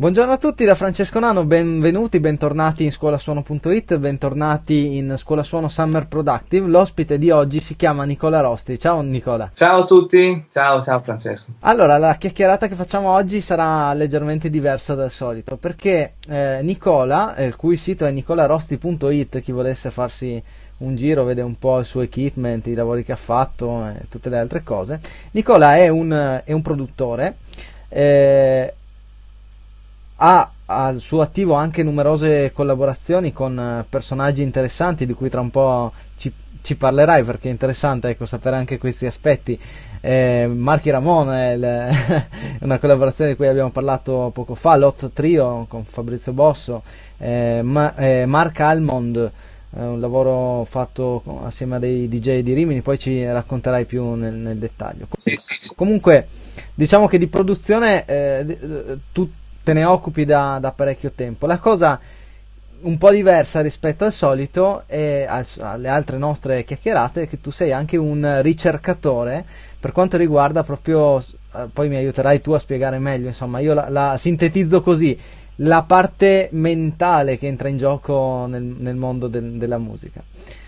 Buongiorno a tutti da Francesco Nano, benvenuti, bentornati in scolasuono.it, bentornati in Scolasuono Summer Productive. L'ospite di oggi si chiama Nicola Rosti. Ciao Nicola. Ciao a tutti, ciao Francesco. Allora, la chiacchierata che facciamo oggi sarà leggermente diversa dal solito, perché Nicola, il cui sito è nicolarosti.it, chi volesse farsi un giro, vede un po' il suo equipment, i lavori che ha fatto e tutte le altre cose. Nicola è un produttore, eh, ha al suo attivo anche numerose collaborazioni con personaggi interessanti di cui tra un po' ci parlerai, perché è interessante, ecco, sapere anche questi aspetti. Marky Ramone è una collaborazione di cui abbiamo parlato poco fa, l'Hot Trio con Fabrizio Bosso, Mark Almond, un lavoro fatto assieme a dei DJ di Rimini, poi ci racconterai più nel dettaglio. Sì. Comunque, diciamo che di produzione tu te ne occupi da parecchio tempo. La cosa un po' diversa rispetto al solito e alle altre nostre chiacchierate è che tu sei anche un ricercatore per quanto riguarda proprio, poi mi aiuterai tu a spiegare meglio, insomma, io la sintetizzo così, la parte mentale che entra in gioco nel mondo della musica.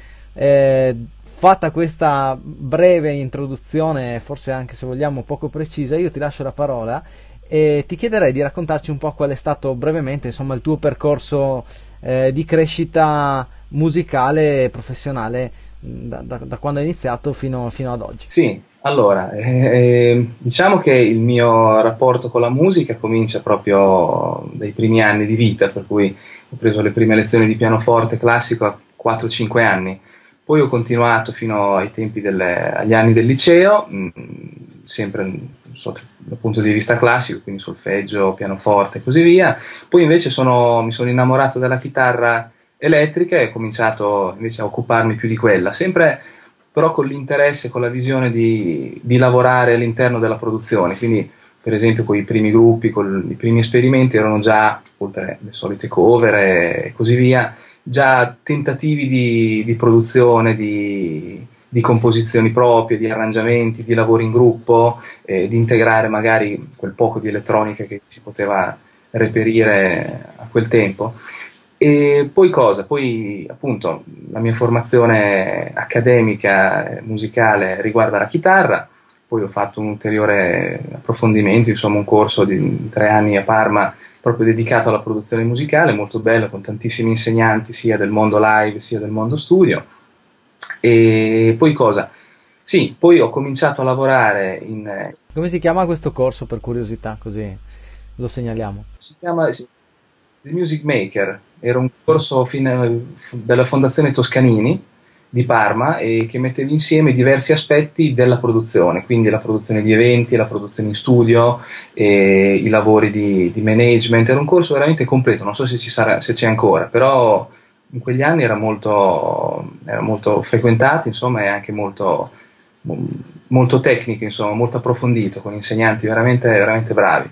Fatta questa breve introduzione, forse anche se vogliamo poco precisa, io ti lascio la parola e ti chiederei di raccontarci un po' qual è stato brevemente, insomma, il tuo percorso di crescita musicale e professionale da quando hai iniziato fino ad oggi. Sì, allora, diciamo che il mio rapporto con la musica comincia proprio dai primi anni di vita, per cui ho preso le prime lezioni di pianoforte classico a 4-5 anni, poi ho continuato fino ai tempi agli anni del liceo, sempre dal punto di vista classico, quindi solfeggio, pianoforte e così via. Poi invece mi sono innamorato della chitarra elettrica e ho cominciato invece a occuparmi più di quella, sempre però con l'interesse, con la visione di lavorare all'interno della produzione, quindi per esempio con i primi gruppi, con i primi esperimenti erano già, oltre alle solite cover e così via, già tentativi di produzione, di composizioni proprie, di arrangiamenti, di lavori in gruppo, di integrare magari quel poco di elettronica che si poteva reperire a quel tempo. E poi cosa? Poi appunto la mia formazione accademica musicale riguarda la chitarra, poi ho fatto un ulteriore approfondimento, insomma un corso di 3 anni a Parma proprio dedicato alla produzione musicale, molto bello, con tantissimi insegnanti sia del mondo live sia del mondo studio. E poi cosa? Sì, poi ho cominciato a lavorare Come si chiama questo corso, per curiosità, così lo segnaliamo? si chiama The Music Maker, era un corso della Fondazione Toscanini di Parma e che metteva insieme diversi aspetti della produzione, quindi la produzione di eventi, la produzione in studio, e i lavori di management. Era un corso veramente completo, non so se c'è ancora, però in quegli anni era molto frequentato, insomma, e anche molto tecnico, insomma, molto approfondito, con insegnanti veramente bravi.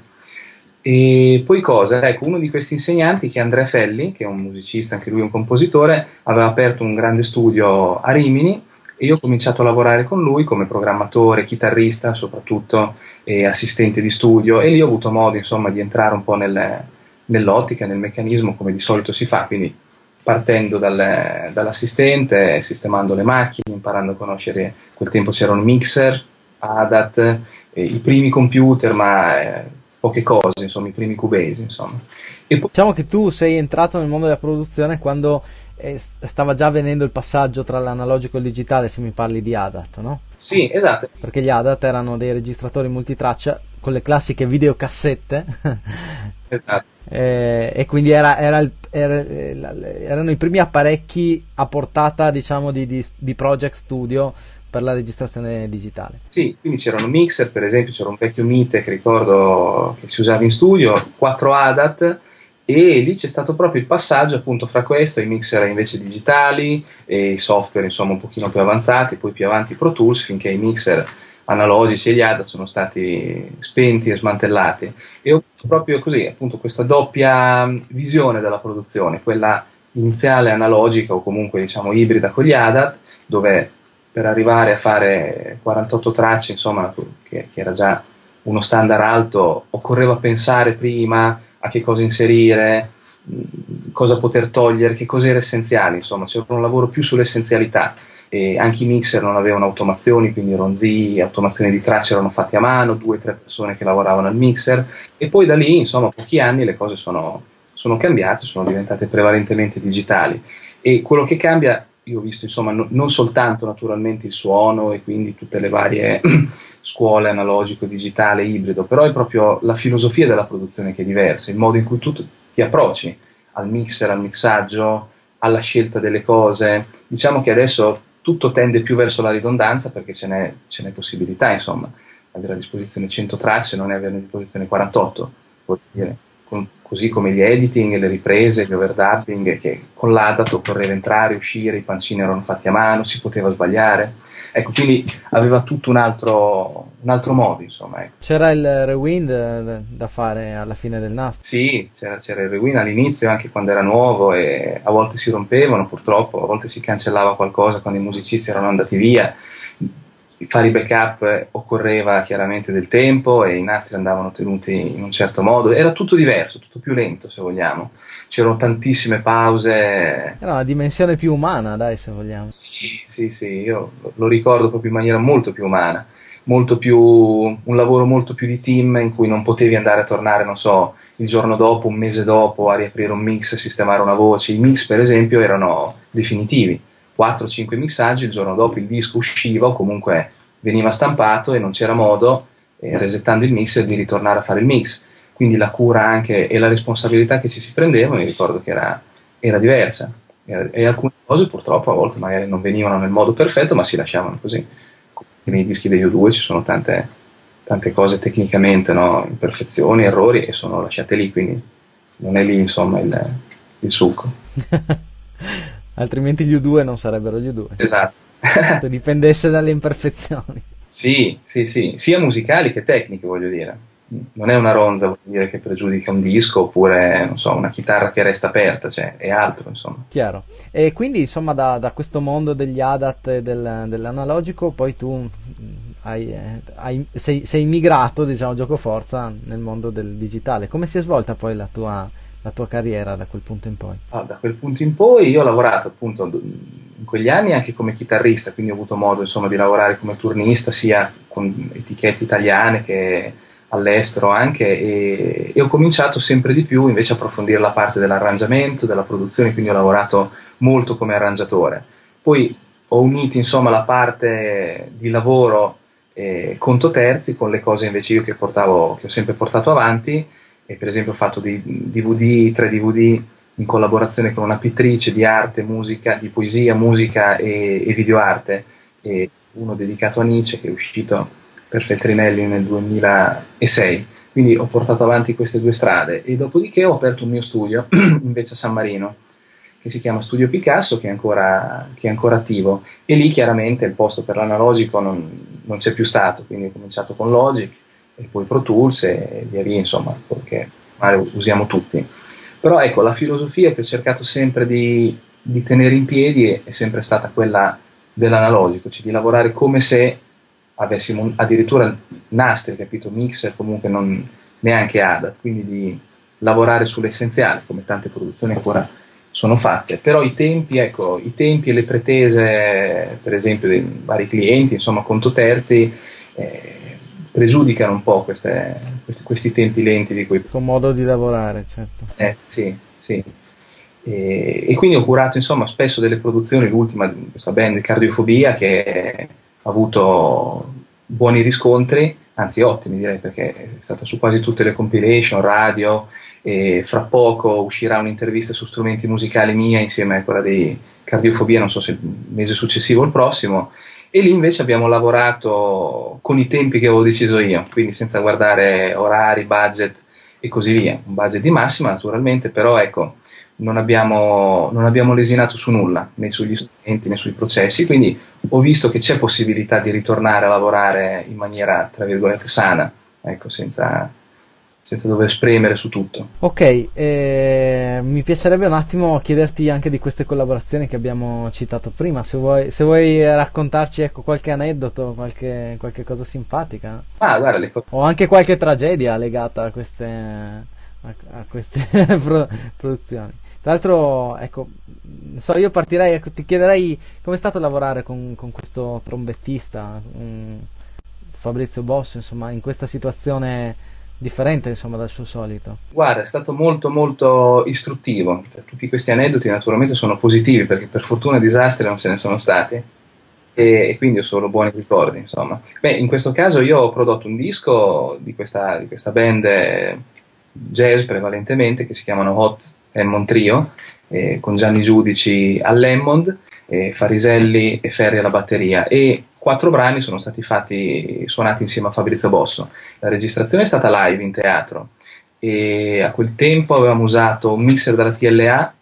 E poi cosa? Ecco, uno di questi insegnanti, che è Andrea Felli, che è un musicista, anche lui un compositore, aveva aperto un grande studio a Rimini e io ho cominciato a lavorare con lui come programmatore, chitarrista soprattutto, e assistente di studio, e lì ho avuto modo, insomma, di entrare un po' nell'ottica, nel meccanismo, come di solito si fa, quindi partendo dall'assistente, sistemando le macchine, imparando a conoscere, a quel tempo c'erano mixer, ADAT, i primi computer, ma poche cose, insomma, i primi Cubase, insomma. E poi, Diciamo che tu sei entrato nel mondo della produzione quando stava già avvenendo il passaggio tra l'analogico e il digitale, se mi parli di ADAT, no? sì, esatto, Perché gli ADAT erano dei registratori multitraccia con le classiche videocassette esatto. e quindi erano i primi apparecchi a portata, diciamo, di Project Studio per la registrazione digitale. Sì, quindi c'erano mixer, per esempio c'era un vecchio Mite che ricordo che si usava in studio, 4 ADAT, e lì c'è stato proprio il passaggio appunto fra questo e i mixer invece digitali e i software insomma un pochino più avanzati, poi più avanti Pro Tools, finché i mixer analogici e gli ADAT sono stati spenti e smantellati. E ho avuto proprio così, appunto, questa doppia visione della produzione, quella iniziale analogica o comunque diciamo ibrida con gli ADAT, dove per arrivare a fare 48 tracce, insomma, che era già uno standard alto, occorreva pensare prima a che cosa inserire, cosa poter togliere, che cosa era essenziale, insomma, c'era un lavoro più sull'essenzialità. E anche i mixer non avevano automazioni, quindi ronzi, automazioni di tracce erano fatti a mano, 2 o 3 persone che lavoravano al mixer, e poi da lì, insomma, pochi anni le cose sono cambiate, sono diventate prevalentemente digitali. E quello che cambia, io ho visto, insomma, non soltanto naturalmente il suono e quindi tutte le varie scuole, analogico, digitale, ibrido, però è proprio la filosofia della produzione che è diversa, il modo in cui tu ti approcci al mixer, al mixaggio, alla scelta delle cose. Diciamo che adesso tutto tende più verso la ridondanza perché ce n'è possibilità, insomma, avere a disposizione 100 tracce, non è averne a disposizione 48, vuol dire. Così come gli editing, le riprese, gli overdubbing, che con l'ADAT occorreva entrare, uscire, i pancini erano fatti a mano, si poteva sbagliare. Ecco, quindi aveva tutto un altro modo, insomma. Ecco. C'era il rewind da fare alla fine del nastro. Sì, c'era il rewind all'inizio, anche quando era nuovo, e a volte si rompevano, purtroppo, a volte si cancellava qualcosa quando i musicisti erano andati via. Fare i backup occorreva chiaramente del tempo e i nastri andavano tenuti in un certo modo, era tutto diverso, tutto più lento se vogliamo, c'erano tantissime pause. Era una dimensione più umana, dai, se vogliamo. Sì, sì, sì, io lo ricordo proprio in maniera molto più umana, molto più, un lavoro molto più di team in cui non potevi andare a tornare, non so, il giorno dopo, un mese dopo a riaprire un mix, sistemare una voce. I mix per esempio erano definitivi, 4-5 mixaggi, il giorno dopo il disco usciva o comunque veniva stampato e non c'era modo, resettando il mixer, di ritornare a fare il mix. Quindi la cura anche e la responsabilità che ci si prendeva, mi ricordo che era diversa. E alcune cose purtroppo a volte magari non venivano nel modo perfetto, ma si lasciavano così. Nei dischi degli U2 ci sono tante cose tecnicamente, no? Imperfezioni, errori, e sono lasciate lì, quindi non è lì insomma il succo. Altrimenti gli U2 non sarebbero gli U2. Esatto. Se dipendesse dalle imperfezioni. Sì, sì, sì, sia musicali che tecniche, voglio dire. Non è una ronza, voglio dire, che pregiudica un disco, oppure, non so, una chitarra che resta aperta, cioè, è altro, insomma. Chiaro. E quindi, insomma, da questo mondo degli ADAT e dell'analogico, poi tu sei migrato, diciamo, giocoforza nel mondo del digitale. Come si è svolta poi la tua carriera da quel punto in poi? Da quel punto in poi io ho lavorato appunto in quegli anni anche come chitarrista, quindi ho avuto modo insomma di lavorare come turnista sia con etichette italiane che all'estero anche, e ho cominciato sempre di più invece a approfondire la parte dell'arrangiamento, della produzione, quindi ho lavorato molto come arrangiatore. Poi ho unito insomma la parte di lavoro conto terzi con le cose invece io che ho sempre portato avanti, e per esempio ho fatto dei DVD, 3 DVD in collaborazione con una pittrice di arte, musica, di poesia, musica e videoarte, e uno dedicato a Nietzsche che è uscito per Feltrinelli nel 2006. Quindi ho portato avanti queste 2 strade e dopodiché ho aperto un mio studio invece a San Marino, che si chiama Studio Picasso, che è ancora attivo, e lì chiaramente il posto per l'analogico non c'è più stato, quindi ho cominciato con Logic e poi Pro Tools e via via, insomma, quello che usiamo tutti. Però ecco, la filosofia che ho cercato sempre di tenere in piedi è sempre stata quella dell'analogico, cioè di lavorare come se avessimo addirittura nastri, capito, mixer, comunque non neanche ADAT, quindi di lavorare sull'essenziale, come tante produzioni ancora sono fatte. Però i tempi, ecco, i tempi e le pretese, per esempio, dei vari clienti, insomma, conto terzi, pregiudicano un po' questi tempi lenti di cui. Tuo modo di lavorare, certo. Sì, sì. E quindi ho curato insomma spesso delle produzioni, l'ultima di questa band Cardiofobia, che ha avuto buoni riscontri, anzi ottimi direi, perché è stata su quasi tutte le compilation, radio, e fra poco uscirà un'intervista su strumenti musicali mia insieme a quella di Cardiofobia, non so se il mese successivo o il prossimo, e lì invece abbiamo lavorato con i tempi che avevo deciso io, quindi senza guardare orari, budget e così via, un budget di massima naturalmente, però ecco, non abbiamo lesinato su nulla, né sugli strumenti né sui processi, quindi ho visto che c'è possibilità di ritornare a lavorare in maniera, tra virgolette, sana, ecco, senza dover spremere su tutto. Ok, mi piacerebbe un attimo chiederti anche di queste collaborazioni che abbiamo citato prima, se vuoi raccontarci, ecco, qualche aneddoto, qualche cosa simpatica, Guarda, le cose. o anche qualche tragedia legata a a queste produzioni. Tra l'altro, ecco, io partirei, ecco, ti chiederei com'è stato lavorare con questo trombettista, Fabrizio Bosso, insomma, in questa situazione differente, insomma, dal suo solito. Guarda, è stato molto molto istruttivo. Cioè, tutti questi aneddoti naturalmente sono positivi perché per fortuna disastri non se ne sono stati e quindi ho solo buoni ricordi, insomma. Beh, in questo caso io ho prodotto un disco di questa band jazz prevalentemente che si chiamano Hot Hammond Trio, con Gianni Giudici all'Hammond, Fariselli e Ferri alla batteria e 4 brani sono stati suonati insieme a Fabrizio Bosso. La registrazione è stata live in teatro e a quel tempo avevamo usato un mixer della TLA,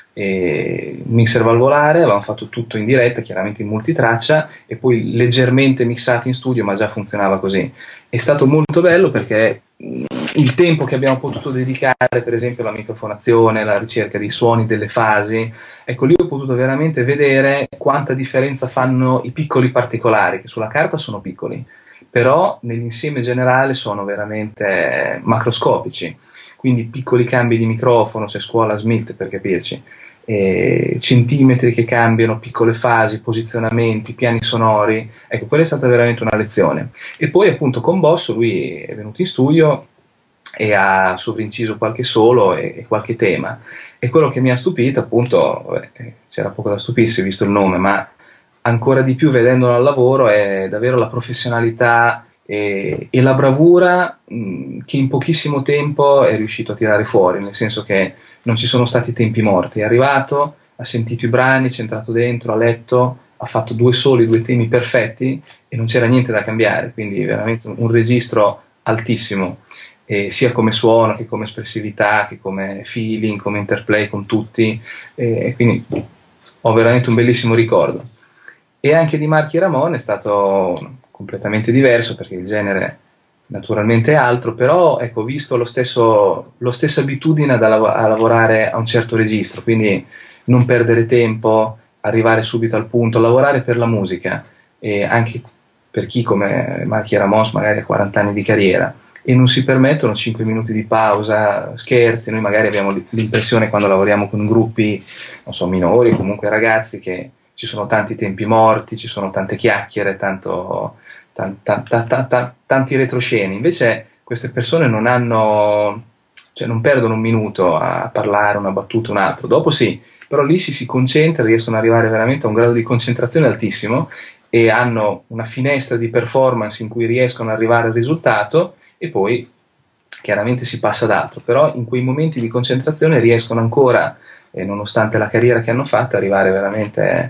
un mixer valvolare, avevamo fatto tutto in diretta, chiaramente in multitraccia e poi leggermente mixati in studio, ma già funzionava così. È stato molto bello perché il tempo che abbiamo potuto dedicare per esempio alla microfonazione, alla ricerca dei suoni, delle fasi, ecco lì ho potuto veramente vedere quanta differenza fanno i piccoli particolari, che sulla carta sono piccoli, però nell'insieme generale sono veramente macroscopici, quindi piccoli cambi di microfono, se scuola SMICT per capirci, centimetri che cambiano, piccole fasi, posizionamenti, piani sonori, ecco quella è stata veramente una lezione. E poi appunto con Bosso lui è venuto in studio e ha sovrinciso qualche solo e qualche tema. E quello che mi ha stupito, appunto, c'era poco da stupirsi visto il nome, ma ancora di più vedendolo al lavoro è davvero la professionalità e la bravura che in pochissimo tempo è riuscito a tirare fuori, nel senso che non ci sono stati tempi morti. È arrivato, ha sentito i brani, ci è entrato dentro, ha letto, ha fatto 2 soli, 2 temi perfetti e non c'era niente da cambiare, quindi veramente un registro altissimo, sia come suono che come espressività, che come feeling, come interplay con tutti, e quindi ho veramente un bellissimo ricordo. E anche di Marchi Ramon è stato completamente diverso perché il genere naturalmente è altro, però ecco, ho visto lo stessa abitudine a lavorare a un certo registro, quindi non perdere tempo, arrivare subito al punto, lavorare per la musica, e anche per chi come Marchi Ramos magari ha 40 anni di carriera e non si permettono 5 minuti di pausa, scherzi, noi magari abbiamo l'impressione quando lavoriamo con gruppi, non so, minori, comunque ragazzi, che ci sono tanti tempi morti, ci sono tante chiacchiere, tanti retrosceni. Invece queste persone non hanno, cioè non perdono un minuto a parlare una battuta, un altro. Dopo sì, però lì si concentra, riescono ad arrivare veramente a un grado di concentrazione altissimo e hanno una finestra di performance in cui riescono ad arrivare al risultato e poi chiaramente si passa ad altro. Però in quei momenti di concentrazione riescono ancora, nonostante la carriera che hanno fatto, arrivare veramente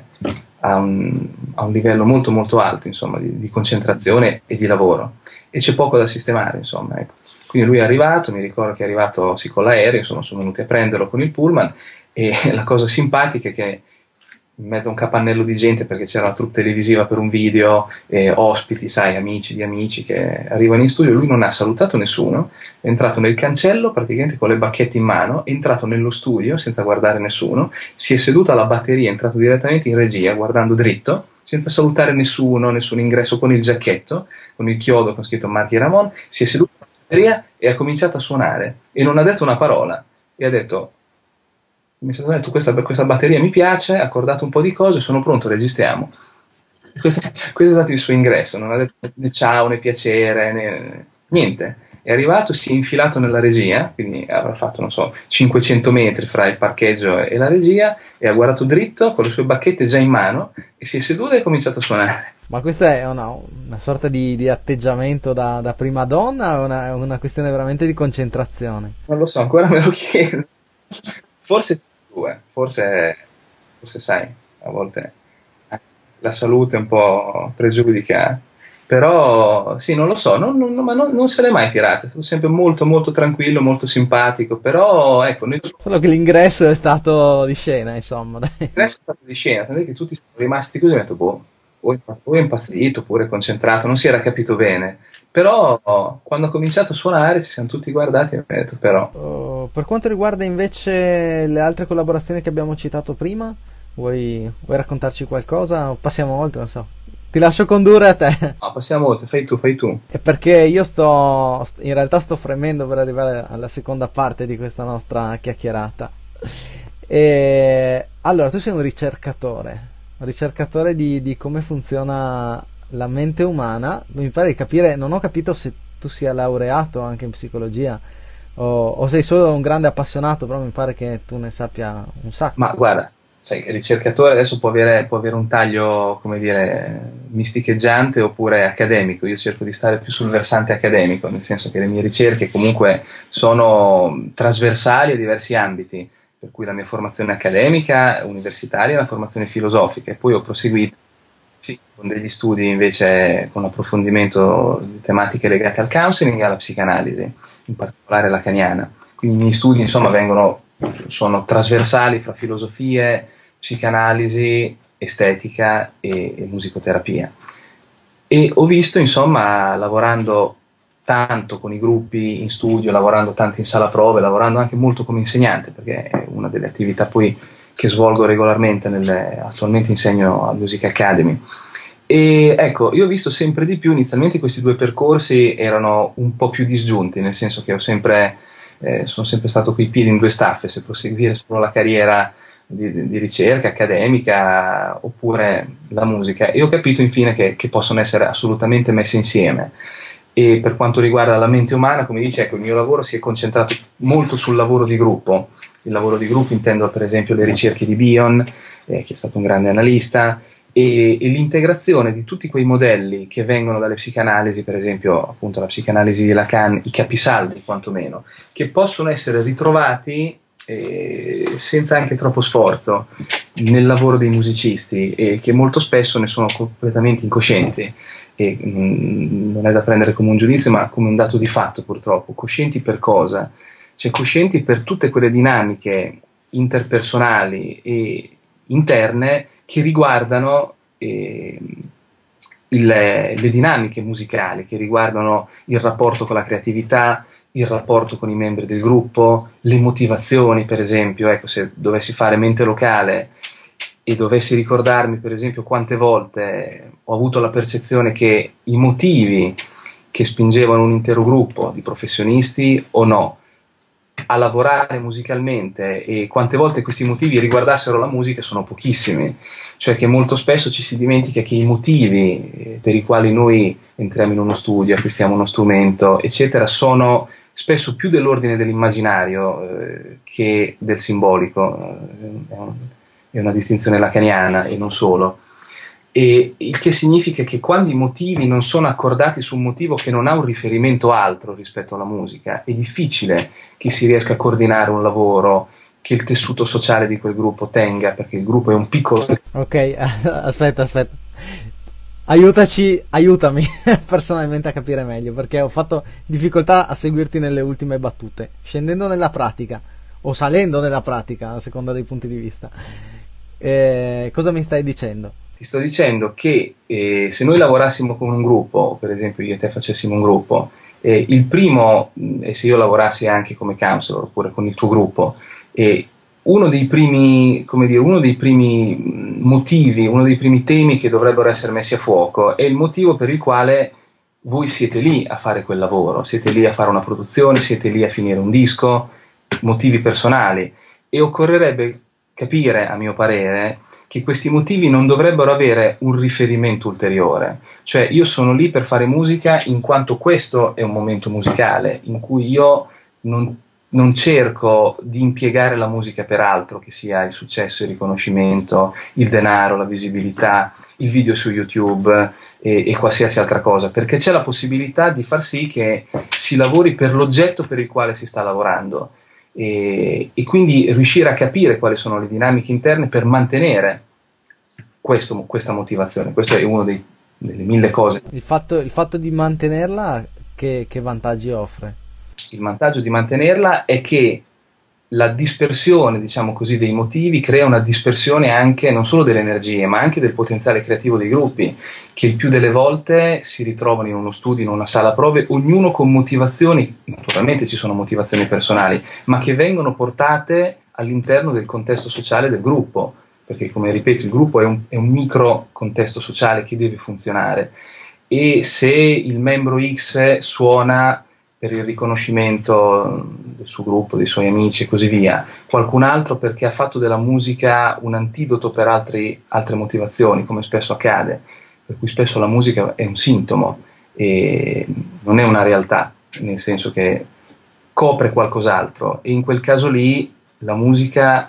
a un livello molto molto alto, insomma, di concentrazione e di lavoro. E c'è poco da sistemare, insomma, ecco. Quindi lui è arrivato, mi ricordo che è arrivato sì con l'aereo, insomma, sono venuti a prenderlo con il pullman e la cosa simpatica è che in mezzo a un capannello di gente, perché c'era la troupe televisiva per un video, ospiti, sai, amici di amici che arrivano in studio, lui non ha salutato nessuno, è entrato nel cancello praticamente con le bacchette in mano, è entrato nello studio senza guardare nessuno, si è seduto alla batteria, è entrato direttamente in regia guardando dritto, senza salutare nessuno, nessun ingresso, con il giacchetto, con il chiodo con scritto Marchi Ramon, si è seduto alla batteria e ha cominciato a suonare e non ha detto una parola e ha detto: mi è stato detto questa batteria mi piace, ha accordato un po' di cose, sono pronto, registriamo. Questo è stato il suo ingresso, non ha detto né ciao né piacere, niente. È arrivato, si è infilato nella regia, quindi avrà fatto, non so, 500 metri fra il parcheggio e la regia, e ha guardato dritto con le sue bacchette già in mano e si è seduto e ha cominciato a suonare. Ma questa è una sorta di atteggiamento da prima donna o una questione veramente di concentrazione? Non lo so, ancora me lo chiedo. Forse due, forse sai, a volte la salute un po' pregiudica, però sì, non lo so, ma non se l'è mai tirata, è stato sempre molto molto tranquillo, molto simpatico, però ecco, noi Solo che l'ingresso è stato di scena, insomma. Dai. resto è stato di scena, tant'è che tutti sono rimasti così e ho detto, boh, o è impazzito oppure è concentrato, non si era capito bene, però quando ha cominciato a suonare ci siamo tutti guardati e ho detto però. Per quanto riguarda invece le altre collaborazioni che abbiamo citato prima, vuoi raccontarci qualcosa o passiamo oltre, non so. ti lascio condurre a te. No, passiamo oltre, fai tu, fai tu. È perché io in realtà sto fremendo per arrivare alla seconda parte di questa nostra chiacchierata. E allora, tu sei un ricercatore di come funziona la mente umana. Mi pare di capire, non ho capito se tu sia laureato anche in psicologia o sei solo un grande appassionato, però mi pare che tu ne sappia un sacco. Ma guarda, sai, il ricercatore adesso può avere un taglio, come dire, misticheggiante oppure accademico. Io cerco di stare più sul versante accademico, nel senso che le mie ricerche comunque sono trasversali a diversi ambiti, per cui la mia formazione accademica, universitaria, è una formazione filosofica, e poi ho proseguito, sì, con degli studi invece con approfondimento di tematiche legate al counseling e alla psicanalisi, in particolare lacaniana. Quindi i miei studi, insomma, sono trasversali fra filosofie, psicanalisi, estetica e musicoterapia. E ho visto, insomma, lavorando tanto con i gruppi in studio, lavorando tanto in sala prove, lavorando anche molto come insegnante, perché è una delle attività poi che svolgo regolarmente, attualmente insegno al Music Academy. E ecco, io ho visto sempre di più, inizialmente questi due percorsi erano un po' più disgiunti, nel senso che sono sempre stato coi piedi in due staffe, se proseguire solo la carriera di ricerca accademica oppure la musica, e ho capito infine che possono essere assolutamente messe insieme. E per quanto riguarda la mente umana, come dice, ecco, il mio lavoro si è concentrato molto sul lavoro di gruppo. Il lavoro di gruppo intendo per esempio le ricerche di Bion, che è stato un grande analista, e l'integrazione di tutti quei modelli che vengono dalle psicanalisi, per esempio appunto la psicanalisi di Lacan, i capisaldi quantomeno, che possono essere ritrovati senza anche troppo sforzo nel lavoro dei musicisti, e che molto spesso ne sono completamente incoscienti. E non è da prendere come un giudizio, ma come un dato di fatto, purtroppo. Coscienti per cosa? Cioè coscienti per tutte quelle dinamiche interpersonali e interne che riguardano le dinamiche musicali, che riguardano il rapporto con la creatività, il rapporto con i membri del gruppo, le motivazioni, per esempio. Ecco, se dovessi fare mente locale e dovessi ricordarmi, per esempio, quante volte ho avuto la percezione che i motivi che spingevano un intero gruppo di professionisti o no a lavorare musicalmente, e quante volte questi motivi riguardassero la musica, sono pochissimi. Cioè che molto spesso ci si dimentica che i motivi per i quali noi entriamo in uno studio, acquistiamo uno strumento, eccetera, sono spesso più dell'ordine dell'immaginario che del simbolico. È una distinzione lacaniana e non solo. E il che significa che quando i motivi non sono accordati su un motivo che non ha un riferimento altro rispetto alla musica, è difficile che si riesca a coordinare un lavoro, che il tessuto sociale di quel gruppo tenga, perché il gruppo è un piccolo... Ok, aspetta. Aiutami personalmente a capire meglio, perché ho fatto difficoltà a seguirti nelle ultime battute, scendendo nella pratica o salendo nella pratica, a seconda dei punti di vista. Cosa mi stai dicendo? Ti sto dicendo che se noi lavorassimo con un gruppo, o per esempio io e te facessimo un gruppo, il primo, e se io lavorassi anche come counselor oppure con il tuo gruppo, uno dei primi, come dire, uno dei primi motivi, uno dei primi temi che dovrebbero essere messi a fuoco è il motivo per il quale voi siete lì a fare quel lavoro, siete lì a fare una produzione, siete lì a finire un disco, motivi personali, e occorrerebbe capire, a mio parere, che questi motivi non dovrebbero avere un riferimento ulteriore. Cioè io sono lì per fare musica in quanto questo è un momento musicale in cui io non cerco di impiegare la musica per altro, che sia il successo, il riconoscimento, il denaro, la visibilità, il video su YouTube e qualsiasi altra cosa, perché c'è la possibilità di far sì che si lavori per l'oggetto per il quale si sta lavorando. E quindi riuscire a capire quali sono le dinamiche interne per mantenere questa motivazione. Questo è uno delle mille cose. Il fatto di mantenerla, che vantaggi offre? Il vantaggio di mantenerla è che la dispersione, diciamo così, dei motivi crea una dispersione anche non solo delle energie, ma anche del potenziale creativo dei gruppi, che il più delle volte si ritrovano in uno studio, in una sala prove, ognuno con motivazioni, naturalmente ci sono motivazioni personali, ma che vengono portate all'interno del contesto sociale del gruppo. perché come ripeto il gruppo è un micro contesto sociale che deve funzionare, e se il membro X suona per il riconoscimento del suo gruppo, dei suoi amici e così via, qualcun altro perché ha fatto della musica un antidoto per altre motivazioni, come spesso accade, per cui spesso la musica è un sintomo e non è una realtà, nel senso che copre qualcos'altro, e in quel caso lì la musica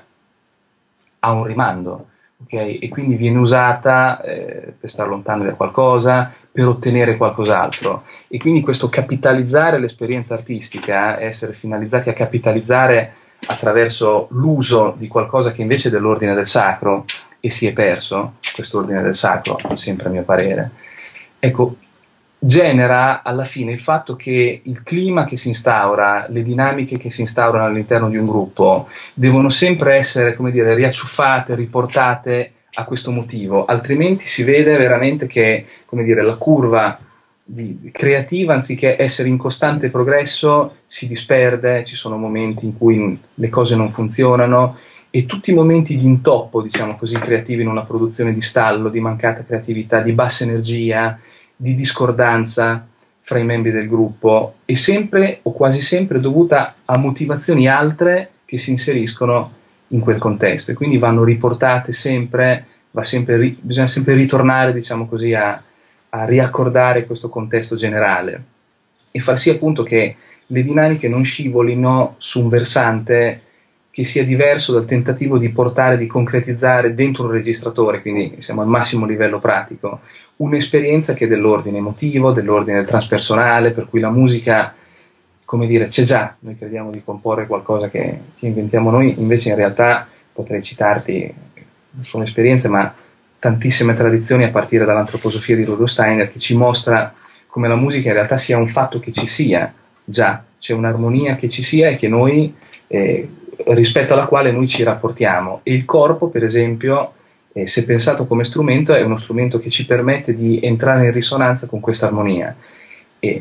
ha un rimando, ok? E quindi viene usata per stare lontano da qualcosa, per ottenere qualcos'altro. E quindi questo capitalizzare l'esperienza artistica, essere finalizzati a capitalizzare attraverso l'uso di qualcosa che invece è dell'ordine del sacro e si è perso, quest'ordine del sacro, sempre a mio parere, ecco, genera alla fine il fatto che il clima che si instaura, le dinamiche che si instaurano all'interno di un gruppo devono sempre essere, come dire, riacciuffate, riportate a questo motivo, altrimenti si vede veramente che, come dire, la curva creativa, anziché essere in costante progresso, si disperde, ci sono momenti in cui le cose non funzionano, e tutti i momenti di intoppo, diciamo così, creativi in una produzione, di stallo, di mancata creatività, di bassa energia, di discordanza fra i membri del gruppo, è sempre o quasi sempre dovuta a motivazioni altre che si inseriscono in quel contesto, e quindi vanno riportate sempre, bisogna sempre ritornare, diciamo così, a riaccordare questo contesto generale e far sì appunto che le dinamiche non scivolino su un versante che sia diverso dal tentativo di portare, di concretizzare dentro un registratore, quindi siamo al massimo livello pratico, un'esperienza che è dell'ordine emotivo, dell'ordine del transpersonale, per cui la musica, come dire, c'è già, noi crediamo di comporre qualcosa che inventiamo noi, invece in realtà potrei citarti, non sono esperienze, ma tantissime tradizioni a partire dall'antroposofia di Rudolf Steiner, che ci mostra come la musica in realtà sia un fatto che ci sia già, c'è un'armonia che ci sia e che noi, rispetto alla quale noi ci rapportiamo, e il corpo, per esempio, se pensato come strumento, è uno strumento che ci permette di entrare in risonanza con questa armonia. E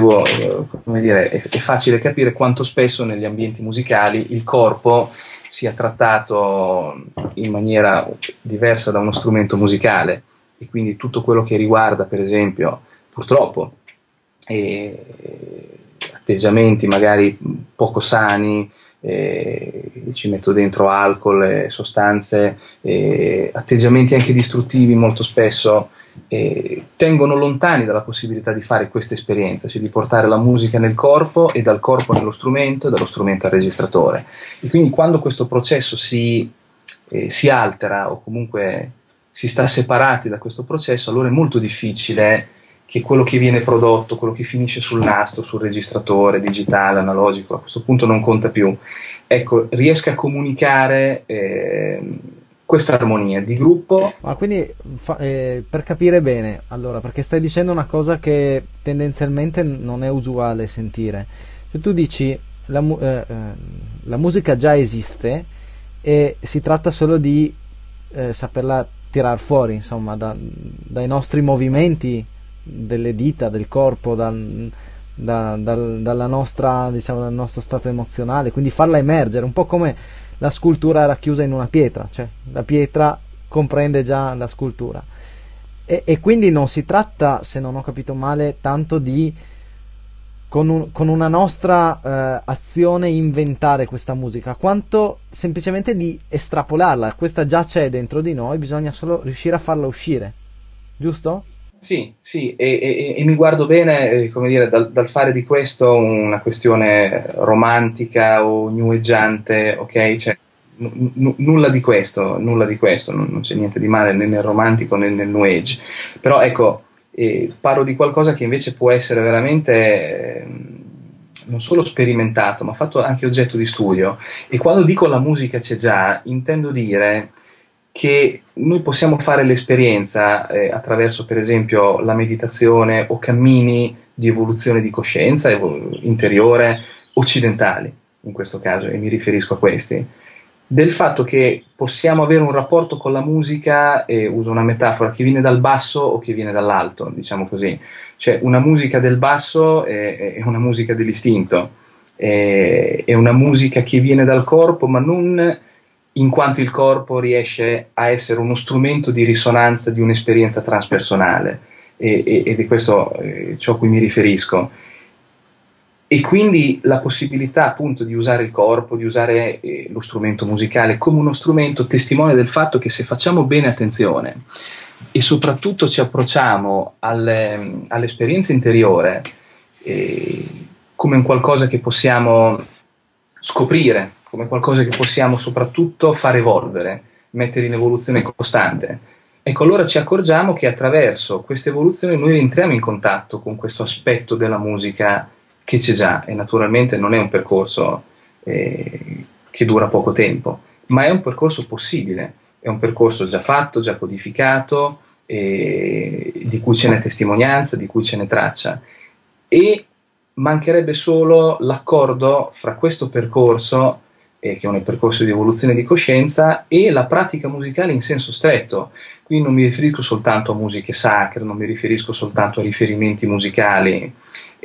come dire, è facile capire quanto spesso negli ambienti musicali il corpo sia trattato in maniera diversa da uno strumento musicale, e quindi tutto quello che riguarda, per esempio, purtroppo, atteggiamenti magari poco sani, ci metto dentro alcol e sostanze, atteggiamenti anche distruttivi molto spesso, tengono lontani dalla possibilità di fare questa esperienza, cioè di portare la musica nel corpo e dal corpo nello strumento e dallo strumento al registratore. E quindi quando questo processo si altera, o comunque si sta separati da questo processo, allora è molto difficile che quello che viene prodotto, quello che finisce sul nastro, sul registratore digitale, analogico, a questo punto non conta più. Ecco, riesca a comunicare questa armonia di gruppo. Ma quindi per capire bene, allora, perché stai dicendo una cosa che tendenzialmente non è usuale sentire. Cioè, tu dici la musica già esiste e si tratta solo di saperla tirar fuori, insomma, dai nostri movimenti delle dita, del corpo, dalla nostra, diciamo, dal nostro stato emozionale, quindi farla emergere, un po' come la scultura racchiusa in una pietra, cioè la pietra comprende già la scultura, e quindi non si tratta, se non ho capito male, tanto di con una nostra azione inventare questa musica, quanto semplicemente di estrapolarla. Questa già c'è dentro di noi, bisogna solo riuscire a farla uscire, giusto? Sì, sì, e mi guardo bene, come dire, dal fare di questo una questione romantica o neweggiante, ok? Cioè, nulla di questo, non c'è niente di male né nel romantico né nel new age. Però ecco, parlo di qualcosa che invece può essere veramente non solo sperimentato, ma fatto anche oggetto di studio. E quando dico la musica c'è già, intendo dire che noi possiamo fare l'esperienza attraverso, per esempio, la meditazione o cammini di evoluzione di coscienza interiore occidentali, in questo caso, e mi riferisco a questi, del fatto che possiamo avere un rapporto con la musica, uso una metafora, che viene dal basso o che viene dall'alto, diciamo così. Cioè una musica del basso è una musica dell'istinto, è una musica che viene dal corpo, ma non in quanto il corpo riesce a essere uno strumento di risonanza di un'esperienza transpersonale, ed è questo ciò a cui mi riferisco. E quindi la possibilità appunto di usare il corpo, di usare lo strumento musicale come uno strumento testimone del fatto che se facciamo bene attenzione e soprattutto ci approcciamo all'esperienza interiore come un qualcosa che possiamo scoprire, come qualcosa che possiamo soprattutto far evolvere, mettere in evoluzione costante. Ecco, allora ci accorgiamo che attraverso questa evoluzione noi rientriamo in contatto con questo aspetto della musica che c'è già, e naturalmente non è un percorso che dura poco tempo, ma è un percorso possibile, è un percorso già fatto, già codificato, di cui ce n'è testimonianza, di cui ce n'è traccia, e mancherebbe solo l'accordo fra questo percorso, che è un percorso di evoluzione di coscienza, e la pratica musicale in senso stretto. Qui non mi riferisco soltanto a musiche sacre, non mi riferisco soltanto a riferimenti musicali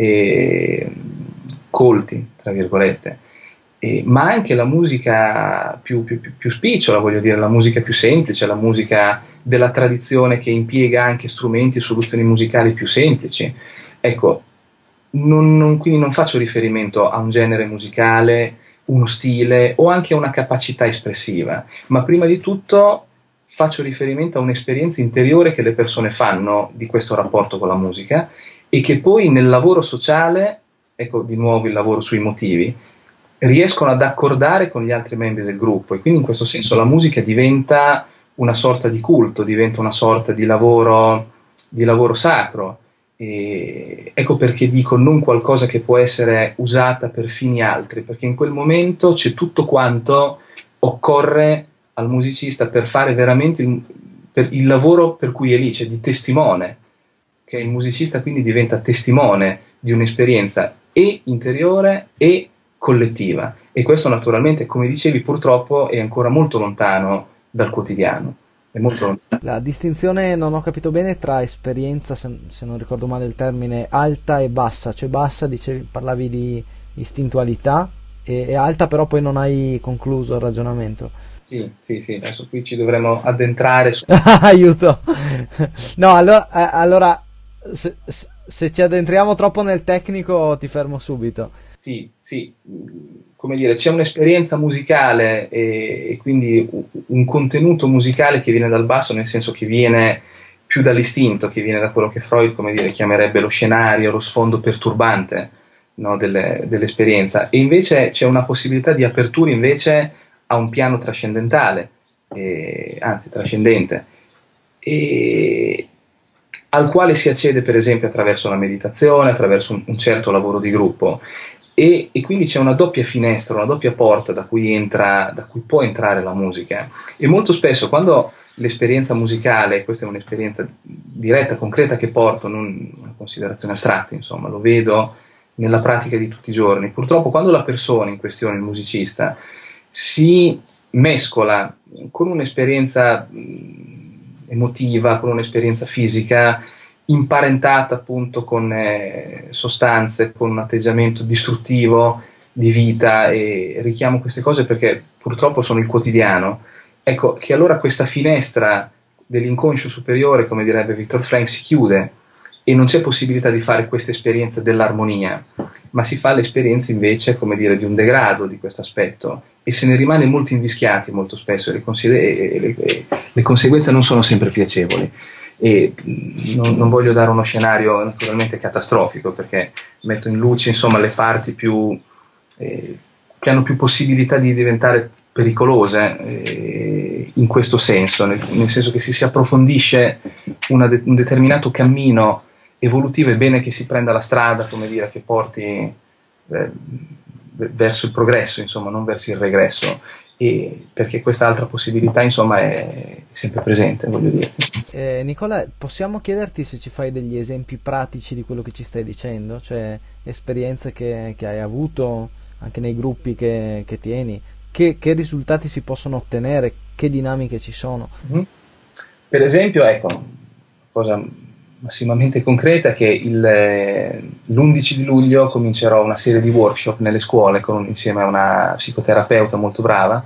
colti, tra virgolette, ma anche la musica più spicciola, voglio dire, la musica più semplice, la musica della tradizione che impiega anche strumenti e soluzioni musicali più semplici. Ecco, quindi non faccio riferimento a un genere musicale, uno stile o anche a una capacità espressiva, ma prima di tutto faccio riferimento a un'esperienza interiore che le persone fanno di questo rapporto con la musica e che poi nel lavoro sociale, ecco di nuovo il lavoro sui motivi, riescono ad accordare con gli altri membri del gruppo, e quindi in questo senso la musica diventa una sorta di culto, diventa una sorta di lavoro sacro. E ecco perché dico non qualcosa che può essere usata per fini altri, perché in quel momento c'è tutto quanto occorre al musicista per fare veramente il lavoro per cui è lì, cioè di testimone, che il musicista quindi diventa testimone di un'esperienza e interiore e collettiva, e questo naturalmente, come dicevi, purtroppo è ancora molto lontano dal quotidiano. È molto lontano. La distinzione non ho capito bene tra esperienza, se non ricordo male il termine, alta e bassa, cioè bassa parlavi di istintualità e alta però poi non hai concluso il ragionamento. Sì, sì, sì, adesso qui ci dovremo addentrare su... Aiuto! No, allora se ci addentriamo troppo nel tecnico ti fermo subito. Sì, sì, come dire, c'è un'esperienza musicale e quindi un contenuto musicale che viene dal basso, nel senso che viene più dall'istinto, che viene da quello che Freud, come dire, chiamerebbe lo scenario, lo sfondo perturbante, no, dell'esperienza. E invece c'è una possibilità di apertura invece a un piano trascendentale, anzi trascendente, e al quale si accede per esempio attraverso la meditazione, attraverso un certo lavoro di gruppo. E quindi c'è una doppia finestra, una doppia porta da cui può entrare la musica. E molto spesso quando l'esperienza musicale, questa è un'esperienza diretta, concreta che porto, non una considerazione astratta, insomma, lo vedo nella pratica di tutti i giorni. Purtroppo quando la persona in questione, il musicista, si mescola con un'esperienza emotiva, con un'esperienza fisica, imparentata appunto con sostanze, con un atteggiamento distruttivo di vita, e richiamo queste cose perché purtroppo sono il quotidiano. Ecco che allora questa finestra dell'inconscio superiore, come direbbe Viktor Frankl, si chiude e non c'è possibilità di fare questa esperienza dell'armonia, ma si fa l'esperienza invece, come dire, di un degrado di questo aspetto, e se ne rimane molto invischiati molto spesso, e le conseguenze non sono sempre piacevoli. E non voglio dare uno scenario naturalmente catastrofico, perché metto in luce insomma le parti che hanno più possibilità di diventare pericolose in questo senso, nel senso che se si approfondisce un determinato cammino evolutivo, è bene che si prenda la strada, come dire, che porti verso il progresso, insomma, non verso il regresso, perché questa altra possibilità insomma è sempre presente, voglio dirti. Nicola, possiamo chiederti se ci fai degli esempi pratici di quello che ci stai dicendo, cioè esperienze che hai avuto anche nei gruppi che tieni, che risultati si possono ottenere, che dinamiche ci sono? Mm-hmm. Per esempio, ecco, una cosa massimamente concreta, che l'11 di luglio comincerò una serie di workshop nelle scuole insieme a una psicoterapeuta molto brava,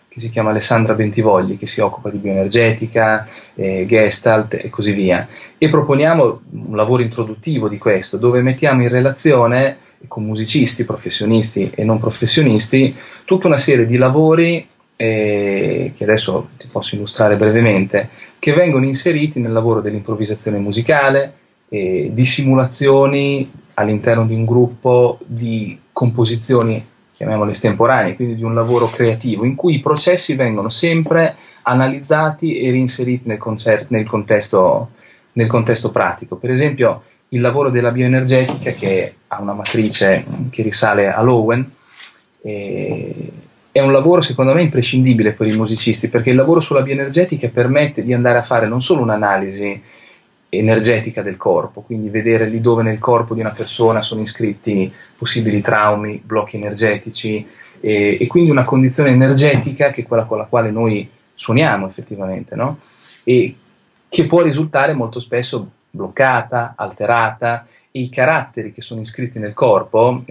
che si chiama Alessandra Bentivogli, che si occupa di bioenergetica, Gestalt e così via. E proponiamo un lavoro introduttivo di questo, dove mettiamo in relazione con musicisti, professionisti e non professionisti, tutta una serie di lavori che adesso ti posso illustrare brevemente, che vengono inseriti nel lavoro dell'improvvisazione musicale, di simulazioni all'interno di un gruppo, di composizioni, chiamiamole estemporanee, quindi di un lavoro creativo, in cui i processi vengono sempre analizzati e reinseriti nel contesto pratico. Per esempio, il lavoro della bioenergetica, che ha una matrice che risale a Lowen, è un lavoro secondo me imprescindibile per i musicisti, perché il lavoro sulla bioenergetica permette di andare a fare non solo un'analisi energetica del corpo, quindi vedere lì dove nel corpo di una persona sono iscritti possibili traumi, blocchi energetici, e quindi una condizione energetica che è quella con la quale noi suoniamo effettivamente, no? E che può risultare molto spesso bloccata, alterata, e i caratteri che sono iscritti nel corpo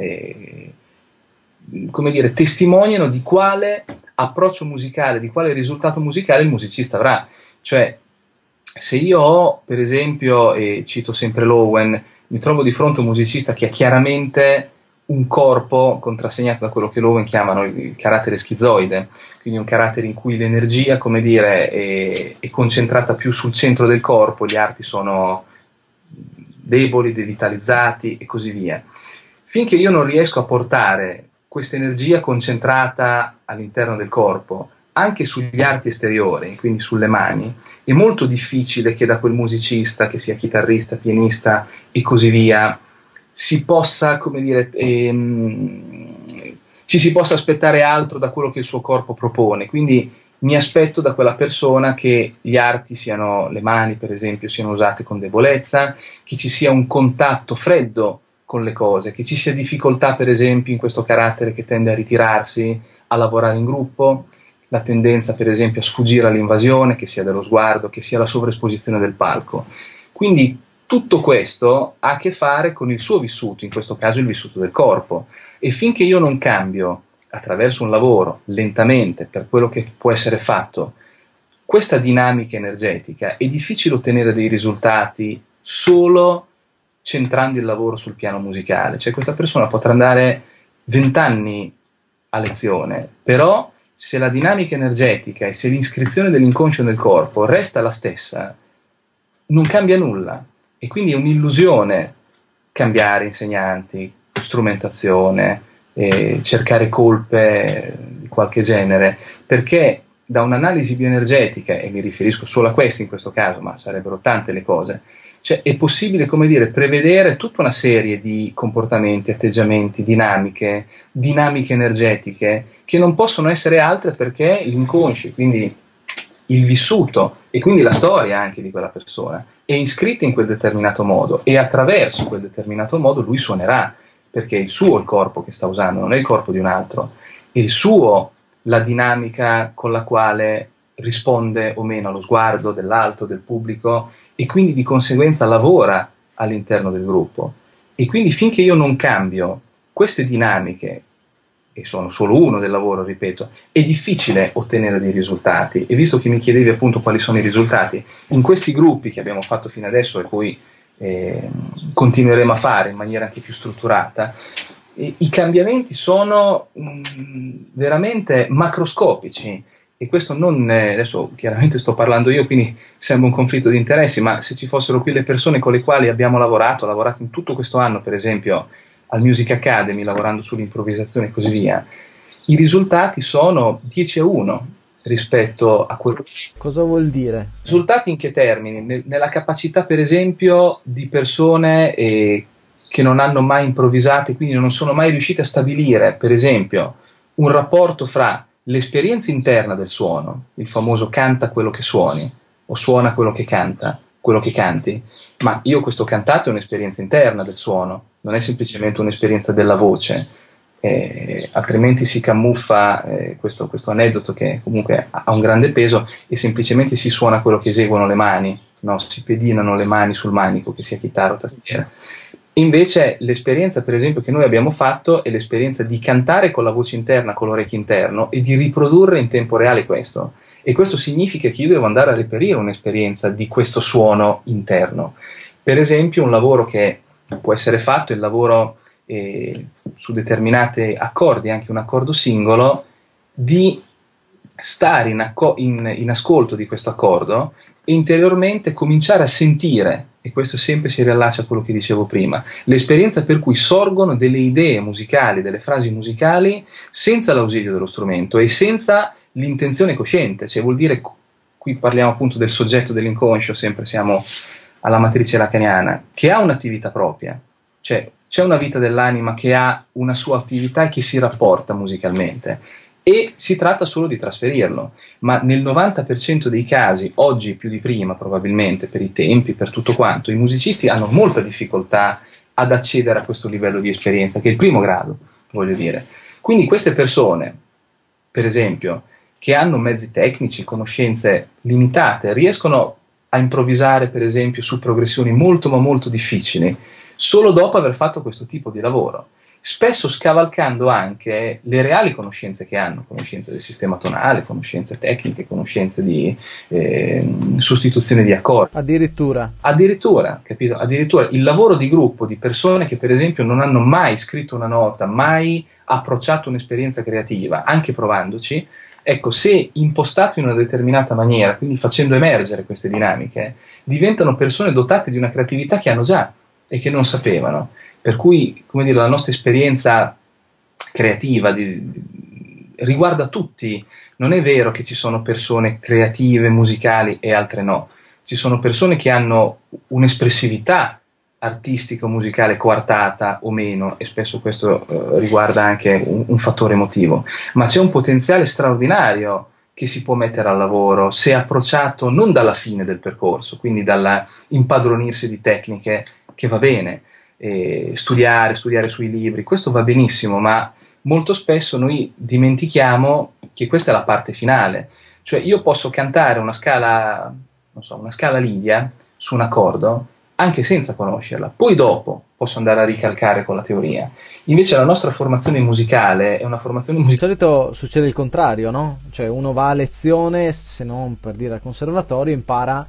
come dire, testimoniano di quale approccio musicale, di quale risultato musicale il musicista avrà. Cioè, se io ho, per esempio, e cito sempre Lowen, mi trovo di fronte a un musicista che ha chiaramente un corpo contrassegnato da quello che Lowen chiamano il carattere schizoide, quindi un carattere in cui l'energia, come dire, è concentrata più sul centro del corpo, gli arti sono deboli, devitalizzati e così via. Finché io non riesco a portare questa energia concentrata all'interno del corpo anche sugli arti esteriori, quindi sulle mani, è molto difficile che da quel musicista, che sia chitarrista, pianista e così via, si possa, come dire, ci si possa aspettare altro da quello che il suo corpo propone. Quindi mi aspetto da quella persona che gli arti siano, le mani per esempio, siano usate con debolezza, che ci sia un contatto freddo con le cose, che ci sia difficoltà per esempio in questo carattere che tende a ritirarsi, a lavorare in gruppo, la tendenza per esempio a sfuggire all'invasione, che sia dello sguardo, che sia la sovraesposizione del palco. Quindi tutto questo ha a che fare con il suo vissuto, in questo caso il vissuto del corpo, e finché io non cambio attraverso un lavoro, lentamente, per quello che può essere fatto, questa dinamica energetica, è difficile ottenere dei risultati solo centrando il lavoro sul piano musicale. Cioè questa persona potrà andare 20 anni a lezione, però se la dinamica energetica e se l'iscrizione dell'inconscio nel corpo resta la stessa, non cambia nulla. E quindi è un'illusione cambiare insegnanti, strumentazione, cercare colpe di qualche genere, perché da un'analisi bioenergetica, e mi riferisco solo a queste in questo caso, ma sarebbero tante le cose, cioè è possibile, come dire, prevedere tutta una serie di comportamenti, atteggiamenti, dinamiche energetiche che non possono essere altre perché l'inconscio, quindi il vissuto e quindi la storia anche di quella persona è iscritta in quel determinato modo, e attraverso quel determinato modo lui suonerà, perché è il suo il corpo che sta usando, non è il corpo di un altro, è il suo la dinamica con la quale risponde o meno allo sguardo dell'altro, del pubblico, e quindi di conseguenza lavora all'interno del gruppo. E quindi finché io non cambio queste dinamiche, e sono solo uno del lavoro, ripeto, è difficile ottenere dei risultati. E visto che mi chiedevi appunto quali sono i risultati, in questi gruppi che abbiamo fatto fino adesso e poi continueremo a fare in maniera anche più strutturata, i cambiamenti sono veramente macroscopici. E questo non, adesso chiaramente sto parlando io, quindi sembra un conflitto di interessi, ma se ci fossero qui le persone con le quali abbiamo lavorato in tutto questo anno, per esempio al Music Academy, lavorando sull'improvvisazione e così via, i risultati sono 10-1 rispetto a quello. Cosa vuol dire? Risultati in che termini? Nella capacità, per esempio, di persone che non hanno mai improvvisato, quindi non sono mai riuscite a stabilire, per esempio, un rapporto fra l'esperienza interna del suono, il famoso canta quello che suoni, o suona quello che canta, quello che canti, ma io questo cantato è un'esperienza interna del suono, non è semplicemente un'esperienza della voce, altrimenti si camuffa questo aneddoto che comunque ha un grande peso, e semplicemente si suona quello che eseguono le mani, no? Si pedinano le mani sul manico, che sia chitarra o tastiera. Invece l'esperienza, per esempio, che noi abbiamo fatto è l'esperienza di cantare con la voce interna, con l'orecchio interno e di riprodurre in tempo reale questo. E questo significa che io devo andare a reperire un'esperienza di questo suono interno. Per esempio, un lavoro che può essere fatto è il lavoro su determinati accordi, anche un accordo singolo, di stare in ascolto di questo accordo e interiormente cominciare a sentire, e questo sempre si riallaccia a quello che dicevo prima, l'esperienza per cui sorgono delle idee musicali, delle frasi musicali senza l'ausilio dello strumento e senza l'intenzione cosciente, cioè vuol dire, qui parliamo appunto del soggetto dell'inconscio, sempre siamo alla matrice lacaniana, che ha un'attività propria, cioè c'è una vita dell'anima che ha una sua attività e che si rapporta musicalmente e si tratta solo di trasferirlo, ma nel 90% dei casi, oggi più di prima probabilmente, per i tempi, per tutto quanto, i musicisti hanno molta difficoltà ad accedere a questo livello di esperienza, che è il primo grado, voglio dire. Quindi queste persone, per esempio, che hanno mezzi tecnici, conoscenze limitate, riescono a improvvisare, per esempio, su progressioni molto ma molto difficili, solo dopo aver fatto questo tipo di lavoro, spesso scavalcando anche le reali conoscenze che hanno, conoscenze del sistema tonale, conoscenze tecniche, conoscenze di sostituzione di accordi. Addirittura, capito? Addirittura il lavoro di gruppo di persone che per esempio non hanno mai scritto una nota, mai approcciato un'esperienza creativa, anche provandoci, ecco, se impostato in una determinata maniera, quindi facendo emergere queste dinamiche, diventano persone dotate di una creatività che hanno già e che non sapevano. Per cui, come dire, la nostra esperienza creativa riguarda tutti. Non è vero che ci sono persone creative, musicali e altre no. Ci sono persone che hanno un'espressività artistica o musicale coartata o meno, e spesso questo riguarda anche un fattore emotivo, ma c'è un potenziale straordinario che si può mettere al lavoro se approcciato non dalla fine del percorso, quindi dall'impadronirsi di tecniche, che va bene, studiare sui libri, questo va benissimo, ma molto spesso noi dimentichiamo che questa è la parte finale. Cioè io posso cantare una scala, non so, una scala Lidia su un accordo anche senza conoscerla, poi dopo posso andare a ricalcare con la teoria. Invece la nostra formazione musicale è una formazione musicale. Di solito succede il contrario, no? Cioè uno va a lezione, se non per dire al conservatorio, impara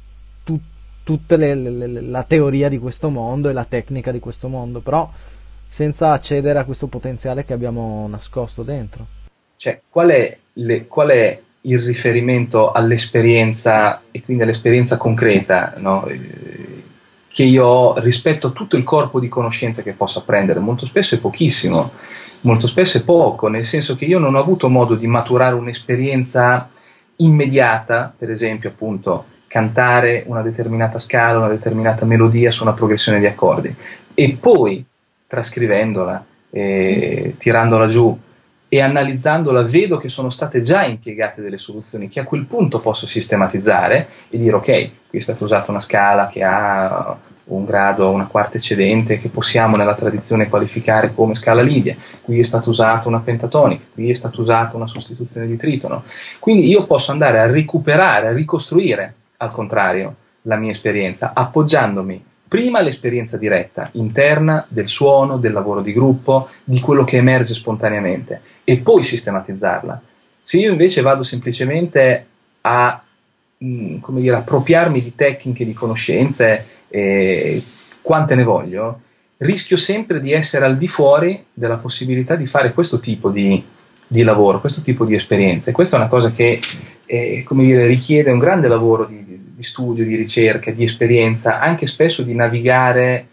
tutta la teoria di questo mondo e la tecnica di questo mondo, però senza accedere a questo potenziale che abbiamo nascosto dentro. Cioè, qual è il riferimento all'esperienza e quindi all'esperienza concreta, no? Che io ho rispetto a tutto il corpo di conoscenze che posso apprendere? Molto spesso è pochissimo, molto spesso è poco, nel senso che io non ho avuto modo di maturare un'esperienza immediata, per esempio appunto cantare una determinata scala, una determinata melodia su una progressione di accordi, e poi trascrivendola, tirandola giù e analizzandola vedo che sono state già impiegate delle soluzioni che a quel punto posso sistematizzare e dire ok, qui è stata usata una scala che ha un grado, una quarta eccedente che possiamo nella tradizione qualificare come scala Lidia, qui è stata usata una pentatonica, qui è stata usata una sostituzione di tritono, quindi io posso andare a recuperare, a ricostruire al contrario la mia esperienza appoggiandomi prima l'esperienza diretta, interna, del suono, del lavoro di gruppo, di quello che emerge spontaneamente, e poi sistematizzarla. Se io invece vado semplicemente a come dire, appropriarmi di tecniche, di conoscenze, quante ne voglio, rischio sempre di essere al di fuori della possibilità di fare questo tipo di lavoro, questo tipo di esperienze. Questa è una cosa che come dire, richiede un grande lavoro di studio, di ricerca, di esperienza, anche spesso di navigare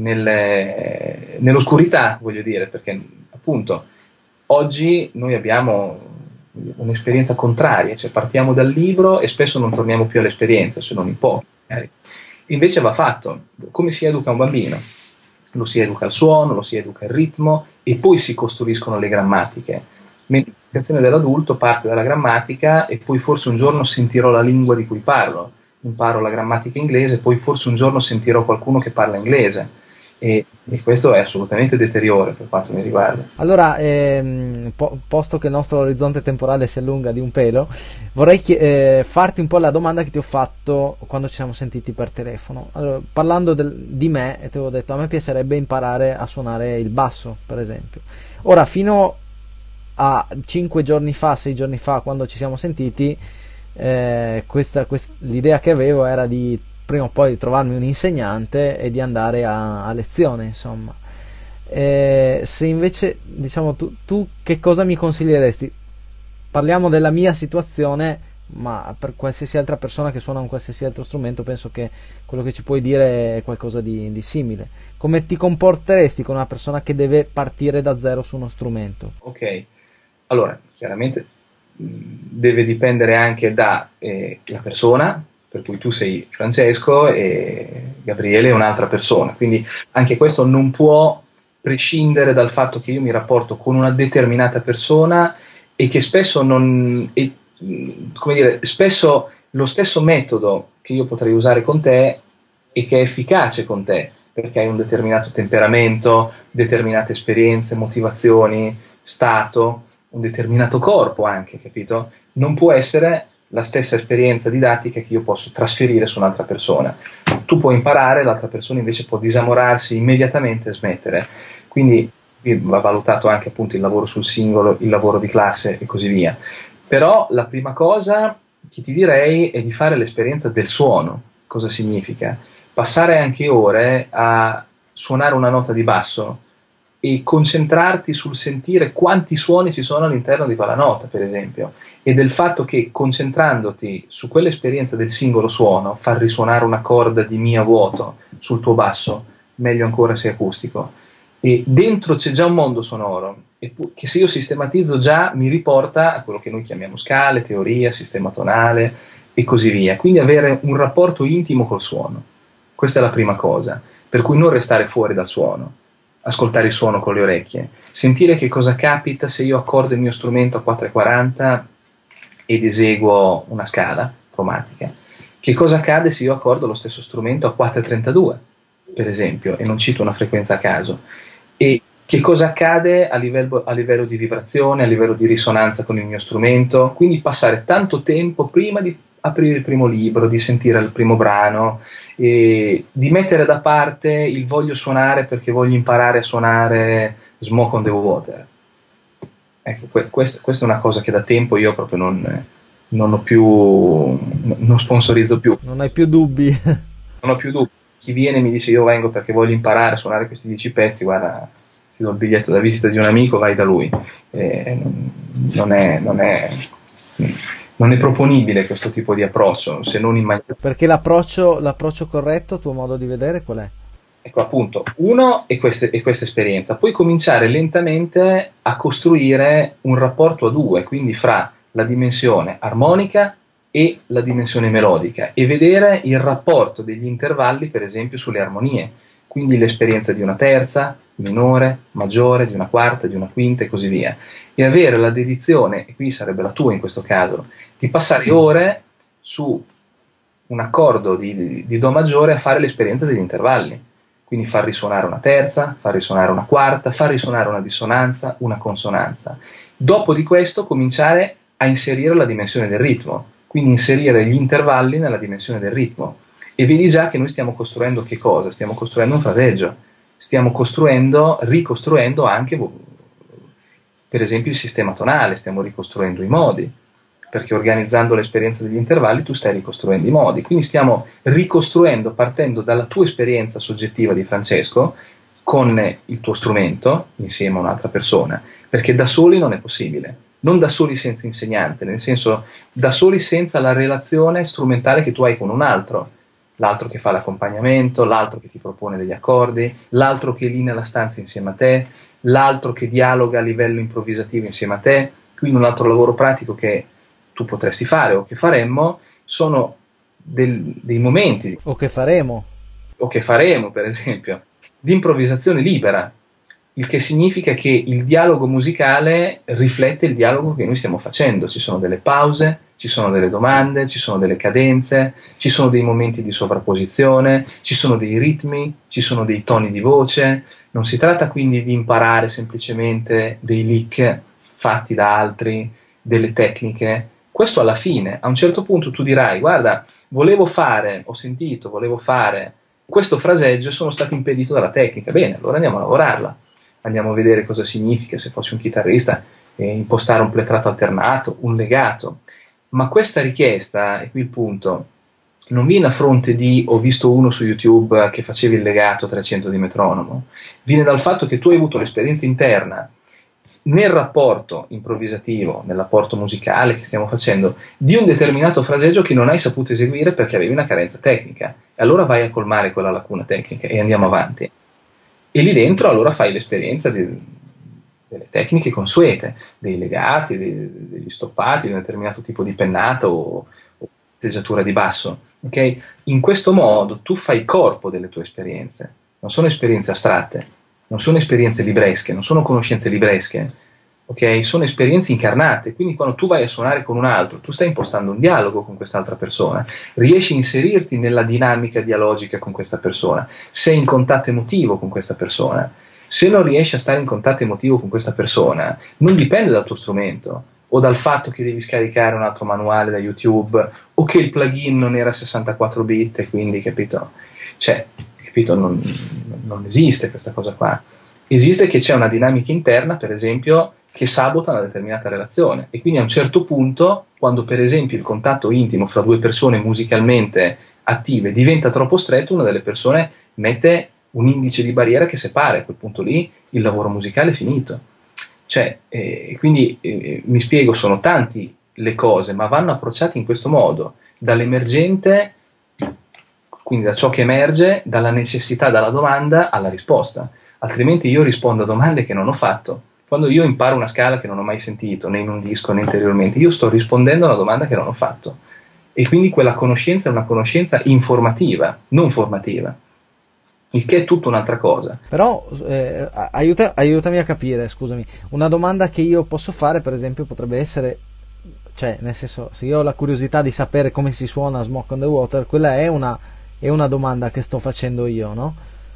nell'oscurità, voglio dire, perché appunto oggi noi abbiamo un'esperienza contraria, cioè partiamo dal libro e spesso non torniamo più all'esperienza, se non in pochi. Invece va fatto. Come si educa un bambino? Lo si educa al suono, lo si educa al ritmo e poi si costruiscono le grammatiche. Mentre l'educazione dell'adulto parte dalla grammatica e poi forse un giorno sentirò la lingua di cui parlo, imparo la grammatica inglese, poi forse un giorno sentirò qualcuno che parla inglese. e questo è assolutamente deteriore per quanto mi riguarda. Allora, posto che il nostro orizzonte temporale si allunga di un pelo, vorrei farti un po' la domanda che ti ho fatto quando ci siamo sentiti per telefono. Allora, parlando di me, ti avevo detto, a me piacerebbe imparare a suonare il basso, per esempio. Ora, fino a 5 giorni fa, 6 giorni fa, quando ci siamo sentiti, l'idea che avevo era di prima o poi trovarmi un insegnante e di andare a lezione, insomma. Se invece, diciamo, tu che cosa mi consiglieresti? Parliamo della mia situazione, ma per qualsiasi altra persona che suona un qualsiasi altro strumento, penso che quello che ci puoi dire è qualcosa di simile. Come ti comporteresti con una persona che deve partire da zero su uno strumento? Ok, allora, chiaramente deve dipendere anche da la persona, per cui tu sei Francesco e Gabriele è un'altra persona, quindi anche questo non può prescindere dal fatto che io mi rapporto con una determinata persona e che spesso non, come dire, spesso lo stesso metodo che io potrei usare con te e che è efficace con te, perché hai un determinato temperamento, determinate esperienze, motivazioni, stato, un determinato corpo anche, capito? Non può essere la stessa esperienza didattica che io posso trasferire su un'altra persona. Tu puoi imparare, l'altra persona invece può disamorarsi immediatamente e smettere. Quindi qui va valutato anche appunto il lavoro sul singolo, il lavoro di classe e così via. Però la prima cosa che ti direi è di fare l'esperienza del suono. Cosa significa? Passare anche ore a suonare una nota di basso e concentrarti sul sentire quanti suoni ci sono all'interno di quella nota, per esempio, e del fatto che concentrandoti su quell'esperienza del singolo suono, far risuonare una corda di mi a vuoto sul tuo basso, meglio ancora se acustico, e dentro c'è già un mondo sonoro che se io sistematizzo già mi riporta a quello che noi chiamiamo scale, teoria, sistema tonale e così via. Quindi avere un rapporto intimo col suono. Questa è la prima cosa, per cui non restare fuori dal suono, ascoltare il suono con le orecchie, sentire che cosa capita se io accordo il mio strumento a 4,40 ed eseguo una scala cromatica, che cosa accade se io accordo lo stesso strumento a 4,32 per esempio, e non cito una frequenza a caso, e che cosa accade a livello di vibrazione, a livello di risonanza con il mio strumento, quindi passare tanto tempo prima di aprire il primo libro, di sentire il primo brano, e di mettere da parte il voglio suonare perché voglio imparare a suonare Smoke on the Water. Ecco, questa è una cosa che da tempo io proprio non ho più, non sponsorizzo più. Non hai più dubbi? Non ho più dubbi. Chi viene e mi dice io vengo perché voglio imparare a suonare questi 10 pezzi, guarda, ti do il biglietto da visita di un amico, vai da lui. Non è, non è, non è proponibile questo tipo di approccio, se non in maniera... Perché l'approccio corretto, tuo modo di vedere, qual è? Ecco, appunto, uno è questa esperienza, poi cominciare lentamente a costruire un rapporto a due, quindi fra la dimensione armonica e la dimensione melodica, e vedere il rapporto degli intervalli, per esempio, sulle armonie, quindi l'esperienza di una terza, minore, maggiore, di una quarta, di una quinta e così via, e avere la dedizione, e qui sarebbe la tua in questo caso, di passare ore su un accordo di Do maggiore a fare l'esperienza degli intervalli. Quindi far risuonare una terza, far risuonare una quarta, far risuonare una dissonanza, una consonanza. Dopo di questo cominciare a inserire la dimensione del ritmo, quindi inserire gli intervalli nella dimensione del ritmo. E vedi già che noi stiamo costruendo che cosa? Stiamo costruendo un fraseggio, stiamo ricostruendo anche, per esempio, il sistema tonale, stiamo ricostruendo i modi, perché organizzando l'esperienza degli intervalli tu stai ricostruendo i modi, quindi stiamo ricostruendo partendo dalla tua esperienza soggettiva di Francesco con il tuo strumento insieme a un'altra persona, perché da soli non è possibile, non da soli senza insegnante, nel senso da soli senza la relazione strumentale che tu hai con un altro, l'altro che fa l'accompagnamento, l'altro che ti propone degli accordi, l'altro che è lì nella stanza insieme a te, l'altro che dialoga a livello improvvisativo insieme a te, quindi un altro lavoro pratico che tu potresti fare o che faremmo sono dei momenti O che faremo? o che faremo per esempio di improvvisazione libera il che significa che il dialogo musicale riflette il dialogo che noi stiamo facendo. Ci sono delle pause, ci sono delle domande, ci sono delle cadenze, ci sono dei momenti di sovrapposizione, ci sono dei ritmi, ci sono dei toni di voce. Non si tratta quindi di imparare semplicemente dei lick fatti da altri, delle tecniche. Questo alla fine, a un certo punto tu dirai: guarda, volevo fare questo fraseggio e sono stato impedito dalla tecnica. Bene, allora andiamo a lavorarla, andiamo a vedere cosa significa, se fossi un chitarrista, impostare un pletrato alternato, un legato. Ma questa richiesta, e qui il punto, non viene a fronte di ho visto uno su YouTube che faceva il legato 300 di metronomo, viene dal fatto che tu hai avuto l'esperienza interna nel rapporto improvvisativo, nel rapporto musicale che stiamo facendo, di un determinato fraseggio che non hai saputo eseguire perché avevi una carenza tecnica. E allora vai a colmare quella lacuna tecnica e andiamo avanti. E lì dentro allora fai l'esperienza delle tecniche consuete, dei legati, degli stoppati, di un determinato tipo di pennata o teggiatura di basso. Okay? In questo modo tu fai corpo delle tue esperienze, non sono esperienze astratte, non sono esperienze libresche, non sono conoscenze libresche, ok? Sono esperienze incarnate, quindi quando tu vai a suonare con un altro, tu stai impostando un dialogo con quest'altra persona, riesci a inserirti nella dinamica dialogica con questa persona, sei in contatto emotivo con questa persona. Se non riesci a stare in contatto emotivo con questa persona, non dipende dal tuo strumento, o dal fatto che devi scaricare un altro manuale da YouTube, o che il plugin non era 64 bit, e quindi, capito? Cioè, capito? Non esiste questa cosa qua. Esiste che c'è una dinamica interna, per esempio, che sabota una determinata relazione, e quindi a un certo punto, quando per esempio il contatto intimo fra due persone musicalmente attive diventa troppo stretto, una delle persone mette un indice di barriera che separa, e a quel punto lì il lavoro musicale è finito. Cioè, quindi mi spiego, sono tanti le cose, ma vanno approcciate in questo modo, dall'emergente, quindi da ciò che emerge, dalla necessità, dalla domanda alla risposta. Altrimenti io rispondo a domande che non ho fatto. Quando io imparo una scala che non ho mai sentito, né in un disco né interiormente, io sto rispondendo a una domanda che non ho fatto. E quindi quella conoscenza è una conoscenza informativa, non formativa. Il che è tutta un'altra cosa. Però aiutami a capire, scusami. Una domanda che io posso fare, per esempio, potrebbe essere, cioè, nel senso, se io ho la curiosità di sapere come si suona Smoke on the Water, quella è una domanda che sto facendo io, no?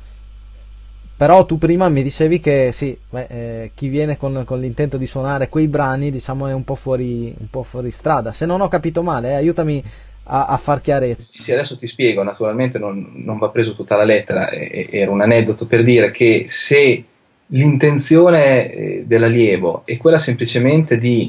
Però tu prima mi dicevi che sì, chi viene con l'intento di suonare quei brani, diciamo, è un po' fuori strada. Se non ho capito male, aiutami a far chiarezza. Sì, adesso ti spiego, naturalmente non va preso tutta la lettera, era un aneddoto per dire che se l'intenzione dell'allievo è quella semplicemente di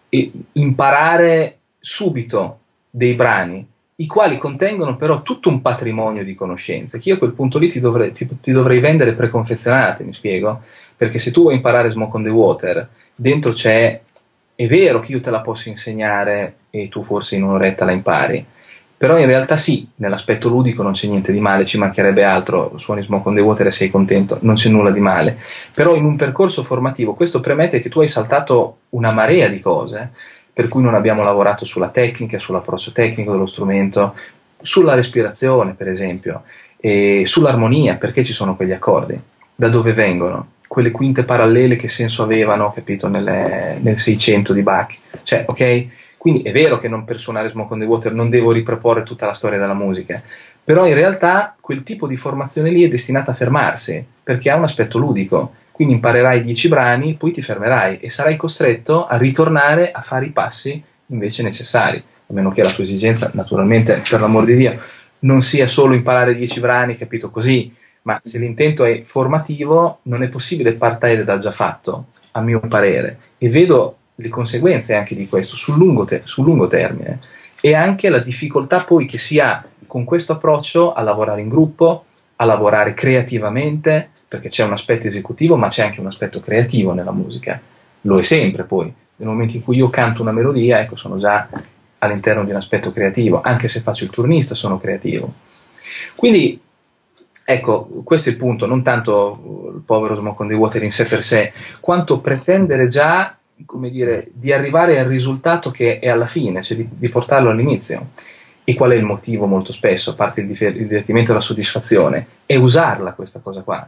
imparare subito dei brani, i quali contengono però tutto un patrimonio di conoscenze, che io a quel punto lì ti dovrei vendere preconfezionate, mi spiego? Perché se tu vuoi imparare Smoke on the Water, dentro è vero che io te la posso insegnare e tu forse in un'oretta la impari, però in realtà sì, nell'aspetto ludico non c'è niente di male, ci mancherebbe altro, suoni Smoke on the Water e sei contento, non c'è nulla di male. Però in un percorso formativo questo premette che tu hai saltato una marea di cose, per cui non abbiamo lavorato sulla tecnica, sull'approccio tecnico dello strumento, sulla respirazione per esempio, e sull'armonia, perché ci sono quegli accordi, da dove vengono, quelle quinte parallele che senso avevano, capito, nel 600 di Bach, cioè, ok? Quindi è vero che non per suonare Smoke on the Water non devo riproporre tutta la storia della musica, però in realtà quel tipo di formazione lì è destinata a fermarsi, perché ha un aspetto ludico. Quindi imparerai 10 brani, poi ti fermerai e sarai costretto a ritornare a fare i passi invece necessari, a meno che la tua esigenza, naturalmente, per l'amor di Dio, non sia solo imparare 10 brani, capito, così, ma se l'intento è formativo non è possibile partire dal già fatto, a mio parere, e vedo le conseguenze anche di questo sul lungo termine, e anche la difficoltà poi che si ha con questo approccio a lavorare in gruppo, a lavorare creativamente, perché c'è un aspetto esecutivo ma c'è anche un aspetto creativo nella musica, lo è sempre poi, nel momento in cui io canto una melodia, ecco, sono già all'interno di un aspetto creativo, anche se faccio il turnista sono creativo. Quindi ecco, questo è il punto, non tanto il povero Smoke on the Water in sé per sé, quanto pretendere già, come dire, di arrivare al risultato che è alla fine, cioè di portarlo all'inizio. E qual è il motivo molto spesso, a parte il divertimento e la soddisfazione? È usarla questa cosa qua.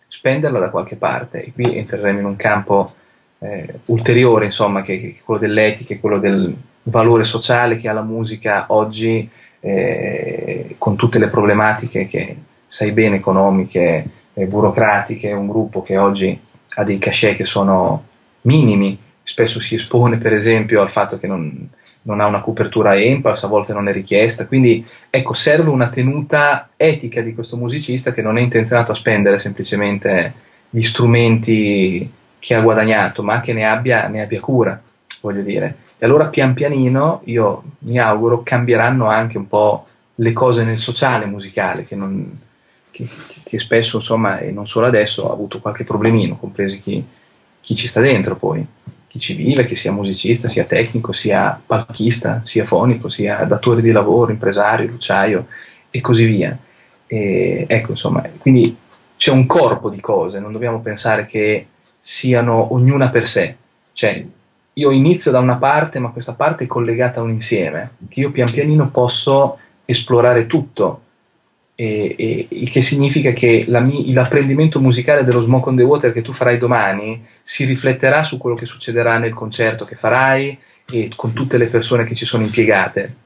spenderla da qualche parte. E qui entreremo in un campo ulteriore, insomma, che è quello dell'etica, quello del valore sociale che ha la musica oggi, con tutte le problematiche che sai bene, economiche, burocratiche. Un gruppo che oggi ha dei cachet che sono minimi, spesso si espone per esempio al fatto che non ha una copertura ENPALS, a volte non è richiesta, quindi ecco, serve una tenuta etica di questo musicista che non è intenzionato a spendere semplicemente gli strumenti che ha guadagnato, ma che ne abbia cura, voglio dire. E allora pian pianino, io mi auguro, cambieranno anche un po' le cose nel sociale musicale, che spesso, insomma, e non solo adesso, ha avuto qualche problemino, compresi chi ci sta dentro poi, chi ci vive, che sia musicista, sia tecnico, sia palchista, sia fonico, sia datore di lavoro, impresario, luciaio e così via. E, ecco, insomma, quindi c'è un corpo di cose, non dobbiamo pensare che siano ognuna per sé. Cioè, io inizio da una parte, ma questa parte è collegata a un insieme, che io pian pianino posso esplorare tutto, il che significa che l'apprendimento musicale dello Smoke on the Water che tu farai domani si rifletterà su quello che succederà nel concerto che farai e con tutte le persone che ci sono impiegate,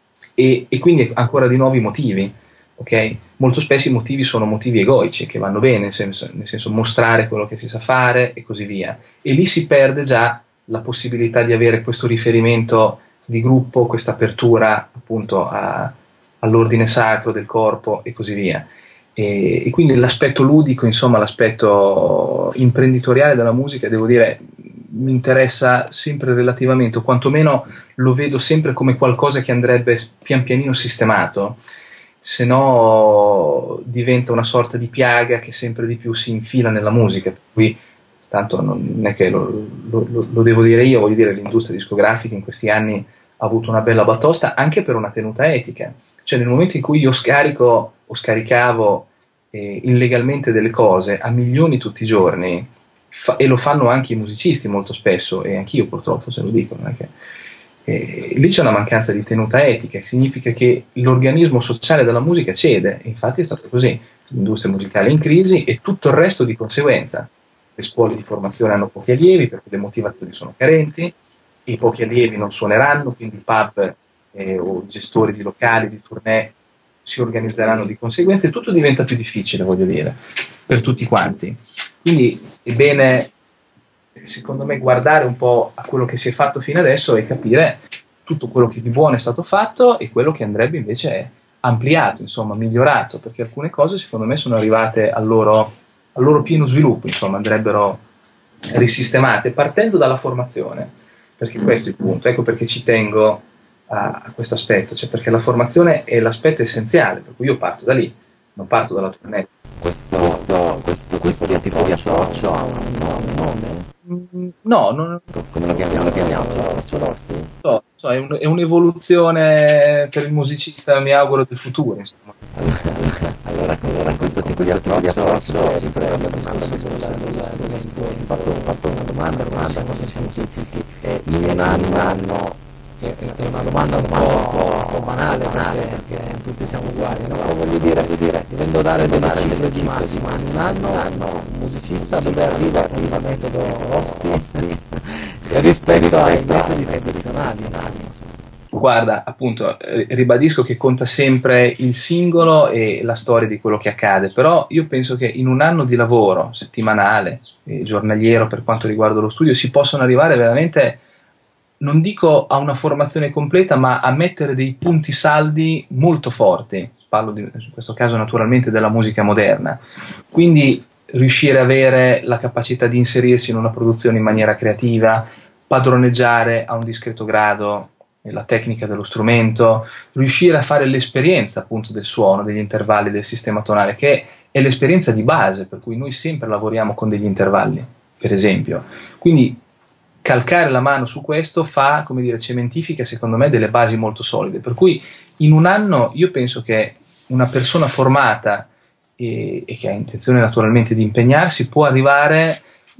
e quindi ancora di nuovo i motivi, ok? Molto spesso i motivi sono motivi egoici che vanno bene, nel senso mostrare quello che si sa fare e così via, e lì si perde già la possibilità di avere questo riferimento di gruppo, questa apertura appunto all'ordine sacro del corpo e così via. E quindi l'aspetto ludico, insomma, l'aspetto imprenditoriale della musica, devo dire, mi interessa sempre relativamente, o quantomeno lo vedo sempre come qualcosa che andrebbe pian pianino sistemato, se no diventa una sorta di piaga che sempre di più si infila nella musica, per cui tanto non è che lo devo dire io, voglio dire, l'industria discografica in questi anni ha avuto una bella batosta anche per una tenuta etica. Cioè nel momento in cui io scarico o scaricavo illegalmente delle cose a milioni tutti i giorni, e lo fanno anche i musicisti molto spesso, e anch'io purtroppo ce lo dico, non è che, lì c'è una mancanza di tenuta etica, significa che l'organismo sociale della musica cede, e infatti è stato così, l'industria musicale è in crisi e tutto il resto di conseguenza. Le scuole di formazione hanno pochi allievi perché le motivazioni sono carenti, i pochi allievi non suoneranno, quindi i pub o gestori di locali, di tournée si organizzeranno di conseguenza e tutto diventa più difficile, voglio dire, per tutti quanti. Quindi è bene, secondo me, guardare un po' a quello che si è fatto fino adesso e capire tutto quello che di buono è stato fatto e quello che andrebbe invece ampliato, insomma, migliorato, perché alcune cose secondo me sono arrivate al loro pieno sviluppo, insomma, andrebbero risistemate partendo dalla formazione, perché questo è il punto. Ecco perché ci tengo a questo aspetto, cioè perché la formazione è l'aspetto essenziale, per cui io parto da lì, non parto dalla tournée. Questo tipo di approccio ha un nome? No, non Come lo chiamiamo? Ciolosti? so, è un'evoluzione per il musicista, mi auguro, del futuro, insomma. Allora, questo tipo di approccio sempre la domanda ti fatto una domanda cosa scientifici in un anno è una domanda un po' banale perché tutti siamo uguali, no? Però voglio dire dovendo dare delle cifre di massima in un anno un musicista dove arriva con il metodo Rosti rispetto ai metodi tradizionali. Guarda, appunto, ribadisco che conta sempre il singolo e la storia di quello che accade, però io penso che in un anno di lavoro settimanale e giornaliero per quanto riguarda lo studio si possono arrivare veramente, non dico a una formazione completa, ma a mettere dei punti saldi molto forti. Parlo in questo caso naturalmente della musica moderna. Quindi riuscire ad avere la capacità di inserirsi in una produzione in maniera creativa, padroneggiare a un discreto grado la tecnica dello strumento, riuscire a fare l'esperienza appunto del suono, degli intervalli del sistema tonale, che è l'esperienza di base, per cui noi sempre lavoriamo con degli intervalli, per esempio. Quindi calcare la mano su questo fa, come dire, cementifica secondo me delle basi molto solide, per cui in un anno io penso che una persona formata e che ha intenzione naturalmente di impegnarsi può arrivare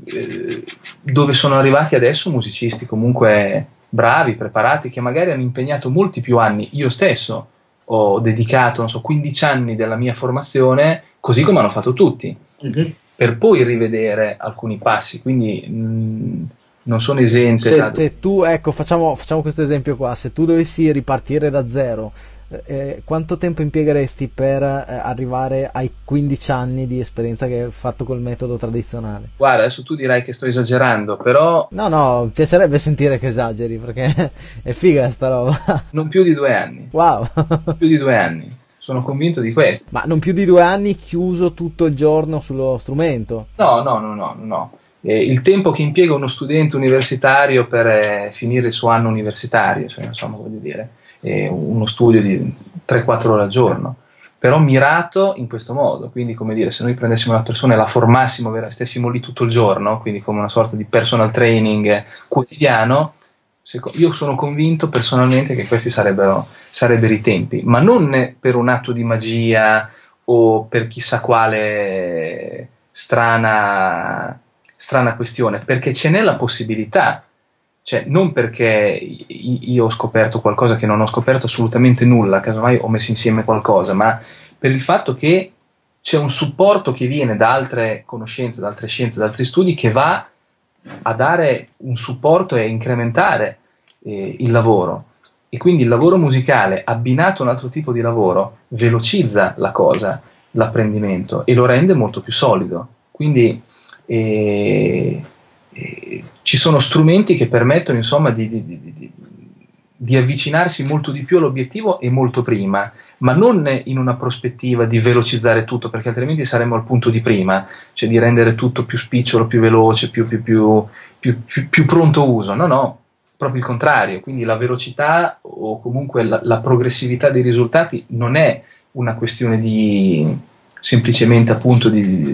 dove sono arrivati adesso musicisti comunque bravi, preparati, che magari hanno impegnato molti più anni. Io stesso ho dedicato, non so, 15 anni della mia formazione, così come hanno fatto tutti. per poi rivedere alcuni passi, quindi non sono esente Se tu, ecco, facciamo questo esempio qua, se tu dovessi ripartire da zero, quanto tempo impiegheresti per arrivare ai 15 anni di esperienza che hai fatto col metodo tradizionale? Guarda, adesso tu dirai che sto esagerando, però No, no, mi piacerebbe sentire che esageri, perché è figa sta roba. non più di 2 anni, Wow! più di 2 anni, sono convinto di questo. Ma non più di 2 anni chiuso tutto il giorno sullo strumento? No, no, no, no, no. Il tempo che impiega uno studente universitario per finire il suo anno universitario, cioè, insomma, voglio dire, uno studio di 3-4 ore al giorno, però mirato in questo modo. Quindi, come dire, se noi prendessimo una persona e la formassimo, stessimo lì tutto il giorno, quindi come una sorta di personal training quotidiano, io sono convinto personalmente che questi sarebbero i tempi, ma non per un atto di magia o per chissà quale strana questione, perché ce n'è la possibilità, cioè non perché io ho scoperto qualcosa che non ho scoperto assolutamente nulla, casomai ho messo insieme qualcosa, ma per il fatto che c'è un supporto che viene da altre conoscenze, da altre scienze, da altri studi, che va a dare un supporto e a incrementare il lavoro. E quindi il lavoro musicale abbinato a un altro tipo di lavoro velocizza la cosa, l'apprendimento, e lo rende molto più solido. Quindi ci sono strumenti che permettono, insomma, di avvicinarsi molto di più all'obiettivo e molto prima, ma non in una prospettiva di velocizzare tutto, perché altrimenti saremmo al punto di prima, cioè di rendere tutto più spicciolo, più veloce, più pronto uso. No, no, proprio il contrario. Quindi la velocità o comunque la progressività dei risultati non è una questione di semplicemente, appunto,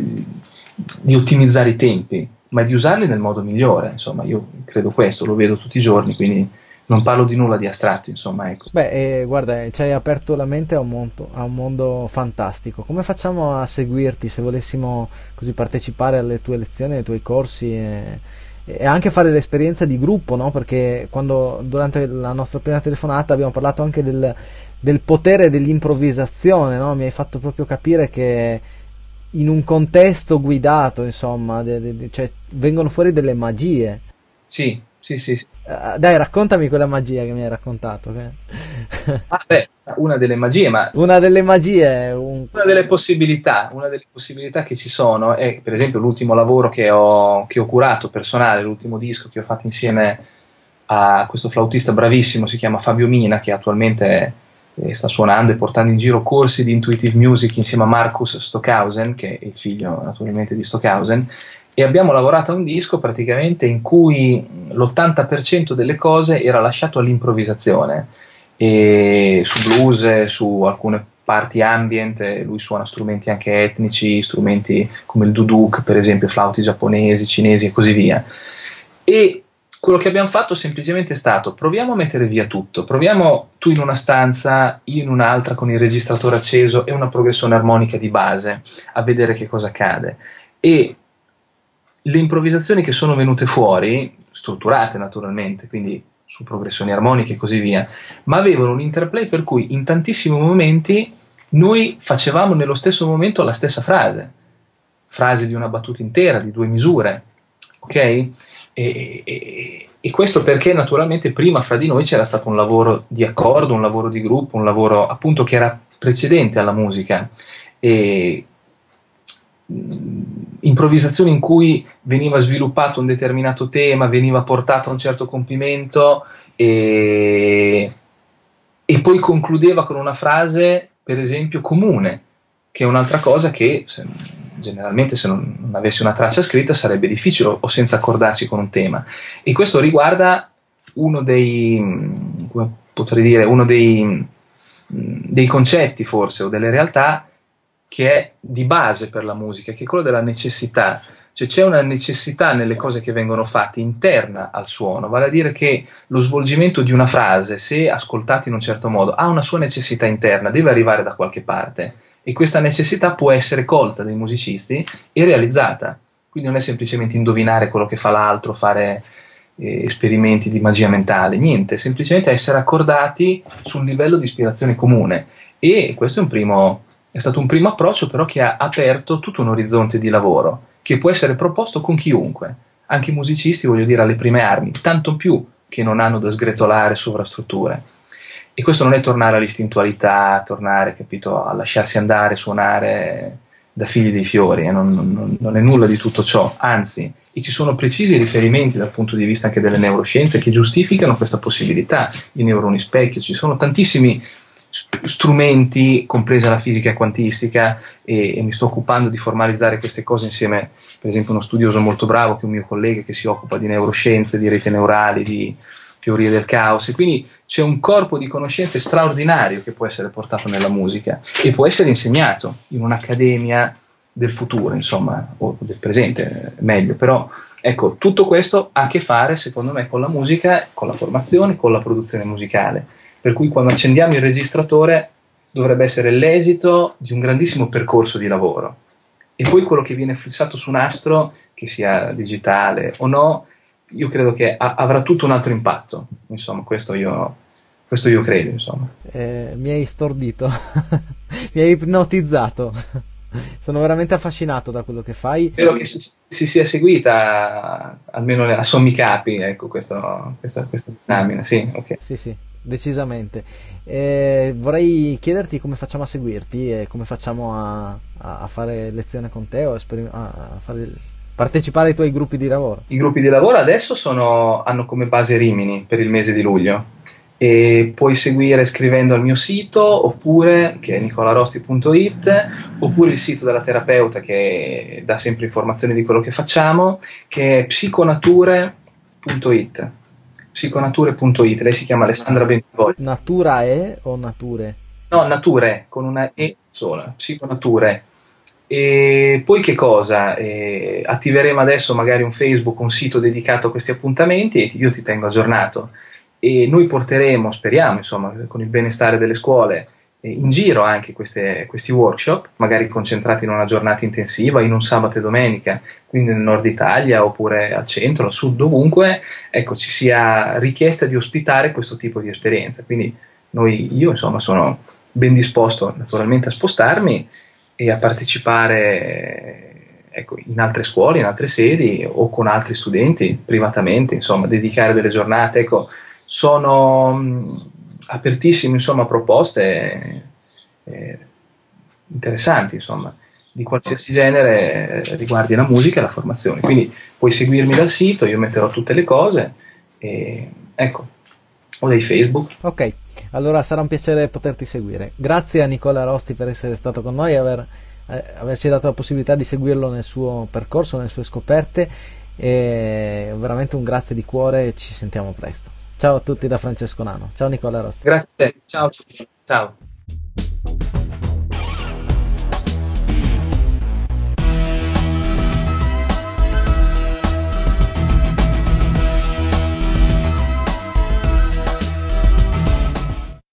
di ottimizzare i tempi, ma di usarli nel modo migliore. Insomma, io credo questo, lo vedo tutti i giorni, quindi non parlo di nulla di astratto, insomma, ecco. Beh, guarda, ci hai aperto la mente a un mondo fantastico. Come facciamo a seguirti se volessimo così partecipare alle tue lezioni, ai tuoi corsi e anche fare l'esperienza di gruppo, no? Perché quando durante la nostra prima telefonata abbiamo parlato anche del potere dell'improvvisazione, no? Mi hai fatto proprio capire che in un contesto guidato, insomma, cioè, vengono fuori delle magie. Sì, sì, sì, sì. Dai, raccontami quella magia che mi hai raccontato. Ah, beh, una delle magie, ma Una delle magie, una delle possibilità che ci sono è, per esempio, l'ultimo lavoro che ho curato personale, l'ultimo disco che ho fatto insieme a questo flautista bravissimo, si chiama Fabio Mina, che attualmente sta suonando e portando in giro corsi di intuitive music insieme a Marcus Stockhausen, che è il figlio naturalmente di Stockhausen, e abbiamo lavorato a un disco praticamente in cui l'80% delle cose era lasciato all'improvvisazione, e su blues, su alcune parti ambient, lui suona strumenti anche etnici, strumenti come il duduk, per esempio, flauti giapponesi, cinesi e così via. E quello che abbiamo fatto semplicemente è stato: proviamo a mettere via tutto, proviamo tu in una stanza, io in un'altra con il registratore acceso e una progressione armonica di base, a vedere che cosa accade. E le improvvisazioni che sono venute fuori, strutturate naturalmente, quindi su progressioni armoniche e così via, ma avevano un interplay per cui in tantissimi momenti noi facevamo nello stesso momento la stessa frase di una battuta intera, di 2 misure, ok? E questo perché naturalmente prima fra di noi c'era stato un lavoro di accordo, un lavoro di gruppo, un lavoro appunto che era precedente alla musica, e improvvisazioni in cui veniva sviluppato un determinato tema, veniva portato a un certo compimento e poi concludeva con una frase, per esempio, comune, che è un'altra cosa che generalmente, se non avessi una traccia scritta, sarebbe difficile, o senza accordarsi con un tema. E questo riguarda uno dei, come potrei dire, uno dei concetti forse, o delle realtà che è di base per la musica, che è quello della necessità. Cioè c'è una necessità nelle cose che vengono fatte interna al suono, vale a dire che lo svolgimento di una frase, se ascoltata in un certo modo, ha una sua necessità interna, deve arrivare da qualche parte, e questa necessità può essere colta dai musicisti e realizzata. Quindi non è semplicemente indovinare quello che fa l'altro, fare esperimenti di magia mentale, niente, semplicemente essere accordati sul livello di ispirazione comune. E questo è È stato un primo approccio però che ha aperto tutto un orizzonte di lavoro che può essere proposto con chiunque, anche i musicisti, voglio dire, alle prime armi, tanto più che non hanno da sgretolare sovrastrutture. E questo non è tornare all'istintualità, tornare, capito, a lasciarsi andare, suonare da figli dei fiori, non è nulla di tutto ciò, anzi, e ci sono precisi riferimenti dal punto di vista anche delle neuroscienze che giustificano questa possibilità, i neuroni specchio, ci sono tantissimi strumenti, compresa la fisica quantistica, e mi sto occupando di formalizzare queste cose insieme, per esempio, uno studioso molto bravo che è un mio collega che si occupa di neuroscienze, di reti neurali, di teorie del caos, e quindi c'è un corpo di conoscenze straordinario che può essere portato nella musica e può essere insegnato in un'accademia del futuro, insomma, o del presente, meglio, però ecco, tutto questo ha a che fare, secondo me, con la musica, con la formazione, con la produzione musicale, per cui quando accendiamo il registratore dovrebbe essere l'esito di un grandissimo percorso di lavoro, e poi quello che viene fissato su nastro, che sia digitale o no, io credo che avrà tutto un altro impatto, insomma, questo io credo, insomma. Mi hai stordito, mi hai ipnotizzato. Sono veramente affascinato da quello che fai. Spero che si sia seguita almeno a sommi capi, ecco, questa dinamica, sì, ok. Sì, sì, decisamente. Vorrei chiederti come facciamo a seguirti e come facciamo a fare lezione con te o partecipare ai tuoi gruppi di lavoro. I gruppi di lavoro adesso hanno come base Rimini per il mese di luglio, e puoi seguire scrivendo al mio sito, oppure che è nicolarosti.it, oppure il sito della terapeuta che dà sempre informazioni di quello che facciamo, che è psiconature.it. Psiconature.it, lei si chiama Alessandra Bentivogli. Natura è o nature? No, Nature, con una E sola, Psiconature. E poi che cosa? Attiveremo adesso magari un Facebook, un sito dedicato a questi appuntamenti, e io ti tengo aggiornato. E noi porteremo, speriamo, insomma, con il benestare delle scuole, in giro anche questi workshop, magari concentrati in una giornata intensiva, in un sabato e domenica, quindi nel nord Italia, oppure al centro, al sud, dovunque, ecco, ci sia richiesta di ospitare questo tipo di esperienza. Quindi io, insomma, sono ben disposto naturalmente a spostarmi e a partecipare, ecco, in altre scuole, in altre sedi o con altri studenti privatamente, insomma, dedicare delle giornate, ecco, sono apertissimo, insomma, a proposte interessanti, insomma, di qualsiasi genere riguardi la musica e la formazione. Quindi puoi seguirmi dal sito, io metterò tutte le cose, e ecco, o dai Facebook. Ok, allora sarà un piacere poterti seguire. Grazie a Nicola Rosti per essere stato con noi e averci dato la possibilità di seguirlo nel suo percorso, nelle sue scoperte, e veramente un grazie di cuore e ci sentiamo presto. Ciao a tutti da Francesco Nano. Ciao Nicola Rosti. Grazie a te, ciao. Ciao.